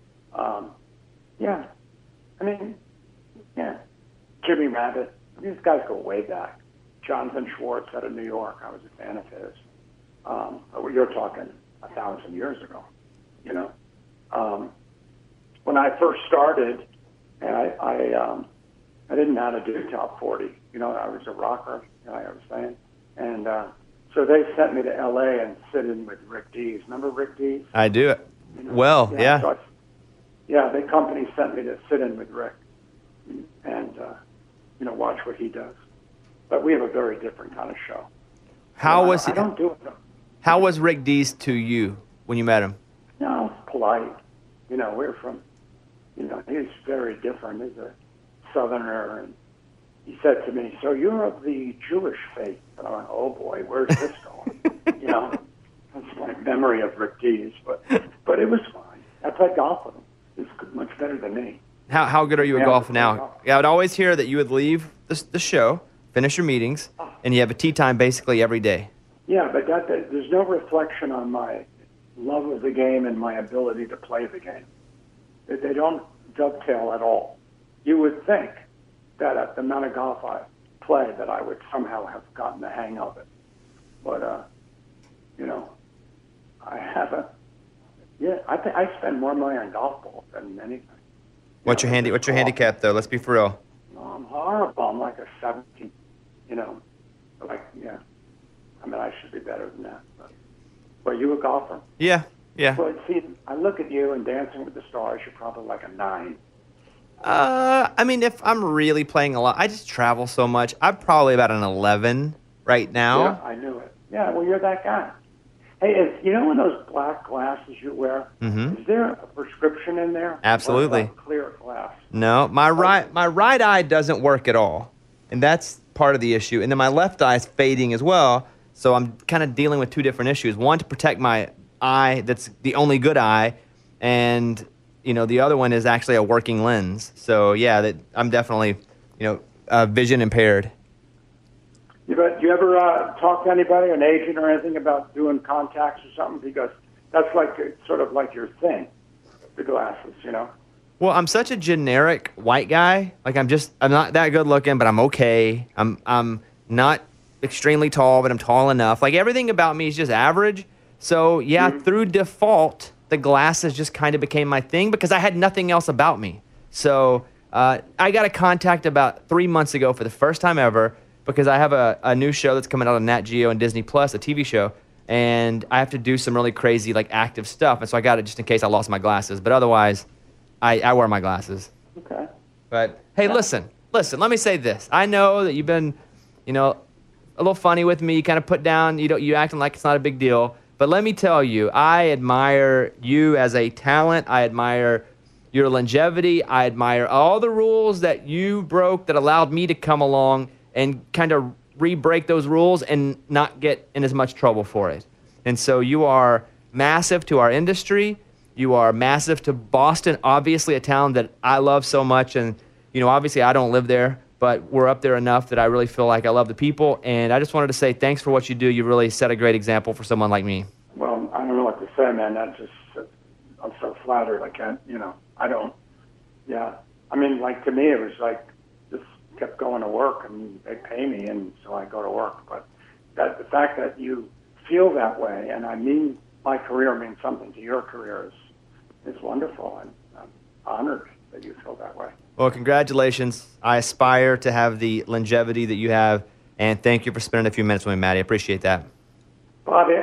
Yeah. I mean, yeah. Jimmy Rabbit. These guys go way back. Jonathan Schwartz out of New York. I was a fan of his. You're talking 1,000 years ago, When I first started, I didn't know how to do top 40. I was a rocker, I was saying. And so they sent me to L.A. and sit in with Rick Dees. Remember Rick Dees? I do. Well, yeah. So the company sent me to sit in with Rick and, watch what he does. But we have a very different kind of show. How was he? I don't do it. How was Rick Dees to you when you met him? Polite. We're from, he's very different. He's a Southerner, and he said to me, "So you're of the Jewish faith?" And I went, "Oh boy, where's this going?" That's my memory of Rick Dees, but it was fine. I played golf with him. He's much better than me. How good are you at golf now? I would always hear that you would leave the show, finish your meetings, and you have a tee time basically every day. Yeah, but there's no reflection on my love of the game and my ability to play the game. They don't dovetail at all. You would think that at the amount of golf I play that I would somehow have gotten the hang of it. But, I haven't. Yeah, I spend more money on golf balls than anything. What's your handicap, though? Let's be for real. No, I'm horrible. I'm like a 17, yeah. I mean, I should be better than that. But, were you a golfer? Yeah. Well, see, I look at you and Dancing with the Stars, you're probably like a 9. I mean, if I'm really playing a lot, I just travel so much. I'm probably about an 11 right now. Yeah, I knew it. Yeah, well, you're that guy. Hey, in those black glasses you wear, is there a prescription in there? Absolutely. Or clear glass? No, my right eye doesn't work at all, and that's part of the issue. And then my left eye is fading as well. So I'm kind of dealing with two different issues. One, to protect my eye that's the only good eye. And, the other one is actually a working lens. So, yeah, I'm definitely, vision impaired. Do you ever talk to anybody, an agent or anything, about doing contacts or something? Because that's sort of like your thing, the glasses, Well, I'm such a generic white guy. I'm not that good looking, but I'm okay. I'm not extremely tall, but I'm tall enough. Everything about me is just average. So, yeah, through default, the glasses just kind of became my thing because I had nothing else about me. So I got a contact about 3 months ago for the first time ever because I have a new show that's coming out on Nat Geo and Disney Plus, a TV show, and I have to do some really crazy, active stuff. And so I got it just in case I lost my glasses. But otherwise, I wear my glasses. Okay. But, hey, listen, let me say this. I know that you've been, a little funny with me. You kind of put down, you acting like it's not a big deal. But let me tell you, I admire you as a talent. I admire your longevity. I admire all the rules that you broke that allowed me to come along and kind of re-break those rules and not get in as much trouble for it. And so you are massive to our industry. You are massive to Boston, obviously a town that I love so much. And, obviously I don't live there, but we're up there enough that I really feel like I love the people. And I just wanted to say thanks for what you do. You really set a great example for someone like me. Well, I don't know what to say, man. I'm so flattered. I can't, I don't, yeah. I mean, to me, it was just kept going to work, and they pay me, and so I go to work. But the fact that you feel that way, and I mean, my career means something to your career is wonderful, and I'm honored that you feel that way. Well, congratulations. I aspire to have the longevity that you have, and thank you for spending a few minutes with me, Matty. I appreciate that. Bobby,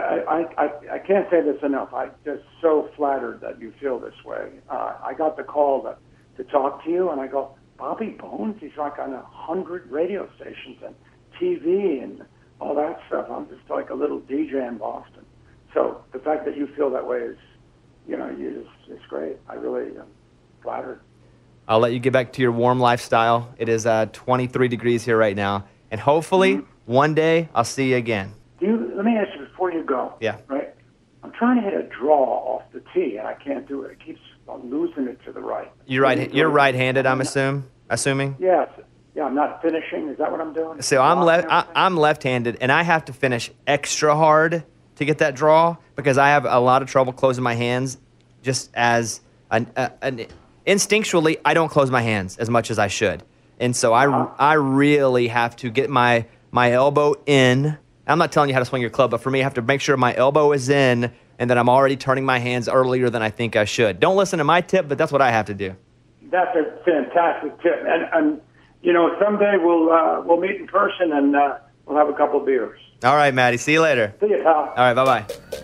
I can't say this enough. I'm just so flattered that you feel this way. I got the call to talk to you, and I go, Bobby Bones? He's on 100 radio stations and TV and all that stuff. I'm just like a little DJ in Boston. So the fact that you feel that way is, it's great. I really am flattered. I'll let you get back to your warm lifestyle. It is 23 degrees here right now. And hopefully, one day, I'll see you again. Let me ask you before you go. Yeah. Right? I'm trying to hit a draw off the tee, and I can't do it. It keeps losing it to the right. You're right-handed, I'm assuming? Yes. Yeah, I'm not finishing. Is that what I'm doing? So I'm left-handed, and I have to finish extra hard to get that draw because I have a lot of trouble closing my hands. Just as instinctually, I don't close my hands as much as I should, and so I really have to get my elbow in. I'm not telling you how to swing your club, but for me, I have to make sure my elbow is in and that I'm already turning my hands earlier than I think I should. Don't listen to my tip, but that's what I have to do. That's a fantastic tip, and someday we'll meet in person and we'll have a couple beers. All right, Matty. See you later. See you, pal. All right, bye-bye.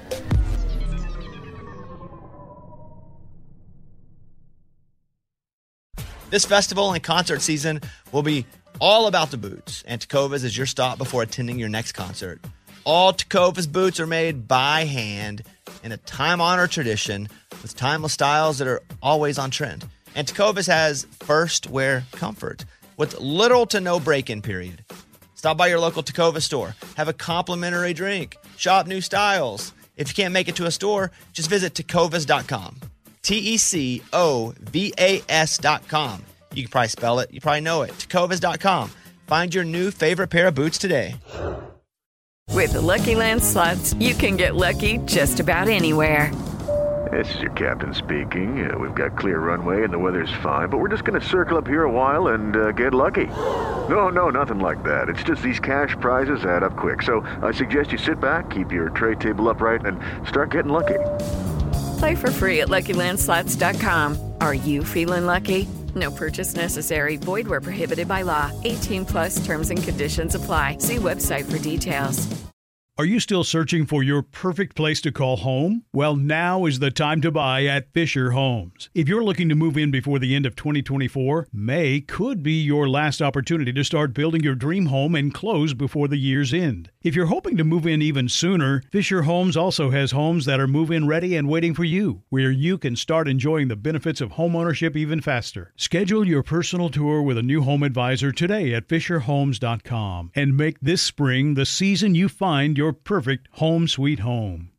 This festival and concert season will be all about the boots, and Tecovas is your stop before attending your next concert. All Tecovas boots are made by hand in a time-honored tradition with timeless styles that are always on trend. And Tecovas has first wear comfort with little to no break-in period. Stop by your local Tecovas store, have a complimentary drink, shop new styles. If you can't make it to a store, just visit tecovas.com. Tecovas.com. You can probably spell it. You probably know it. Tecovas.com. Find your new favorite pair of boots today. With the Lucky Land Slots, you can get lucky just about anywhere. This is your captain speaking. We've got clear runway and the weather's fine, but we're just going to circle up here a while and get lucky. No, nothing like that. It's just these cash prizes add up quick. So I suggest you sit back, keep your tray table upright, and start getting lucky. Play for free at LuckyLandSlots.com. Are you feeling lucky? No purchase necessary. Void where prohibited by law. 18+ terms and conditions apply. See website for details. Are you still searching for your perfect place to call home? Well, now is the time to buy at Fisher Homes. If you're looking to move in before the end of 2024, May could be your last opportunity to start building your dream home and close before the year's end. If you're hoping to move in even sooner, Fisher Homes also has homes that are move-in ready and waiting for you, where you can start enjoying the benefits of homeownership even faster. Schedule your personal tour with a new home advisor today at FisherHomes.com and make this spring the season you find your perfect home sweet home.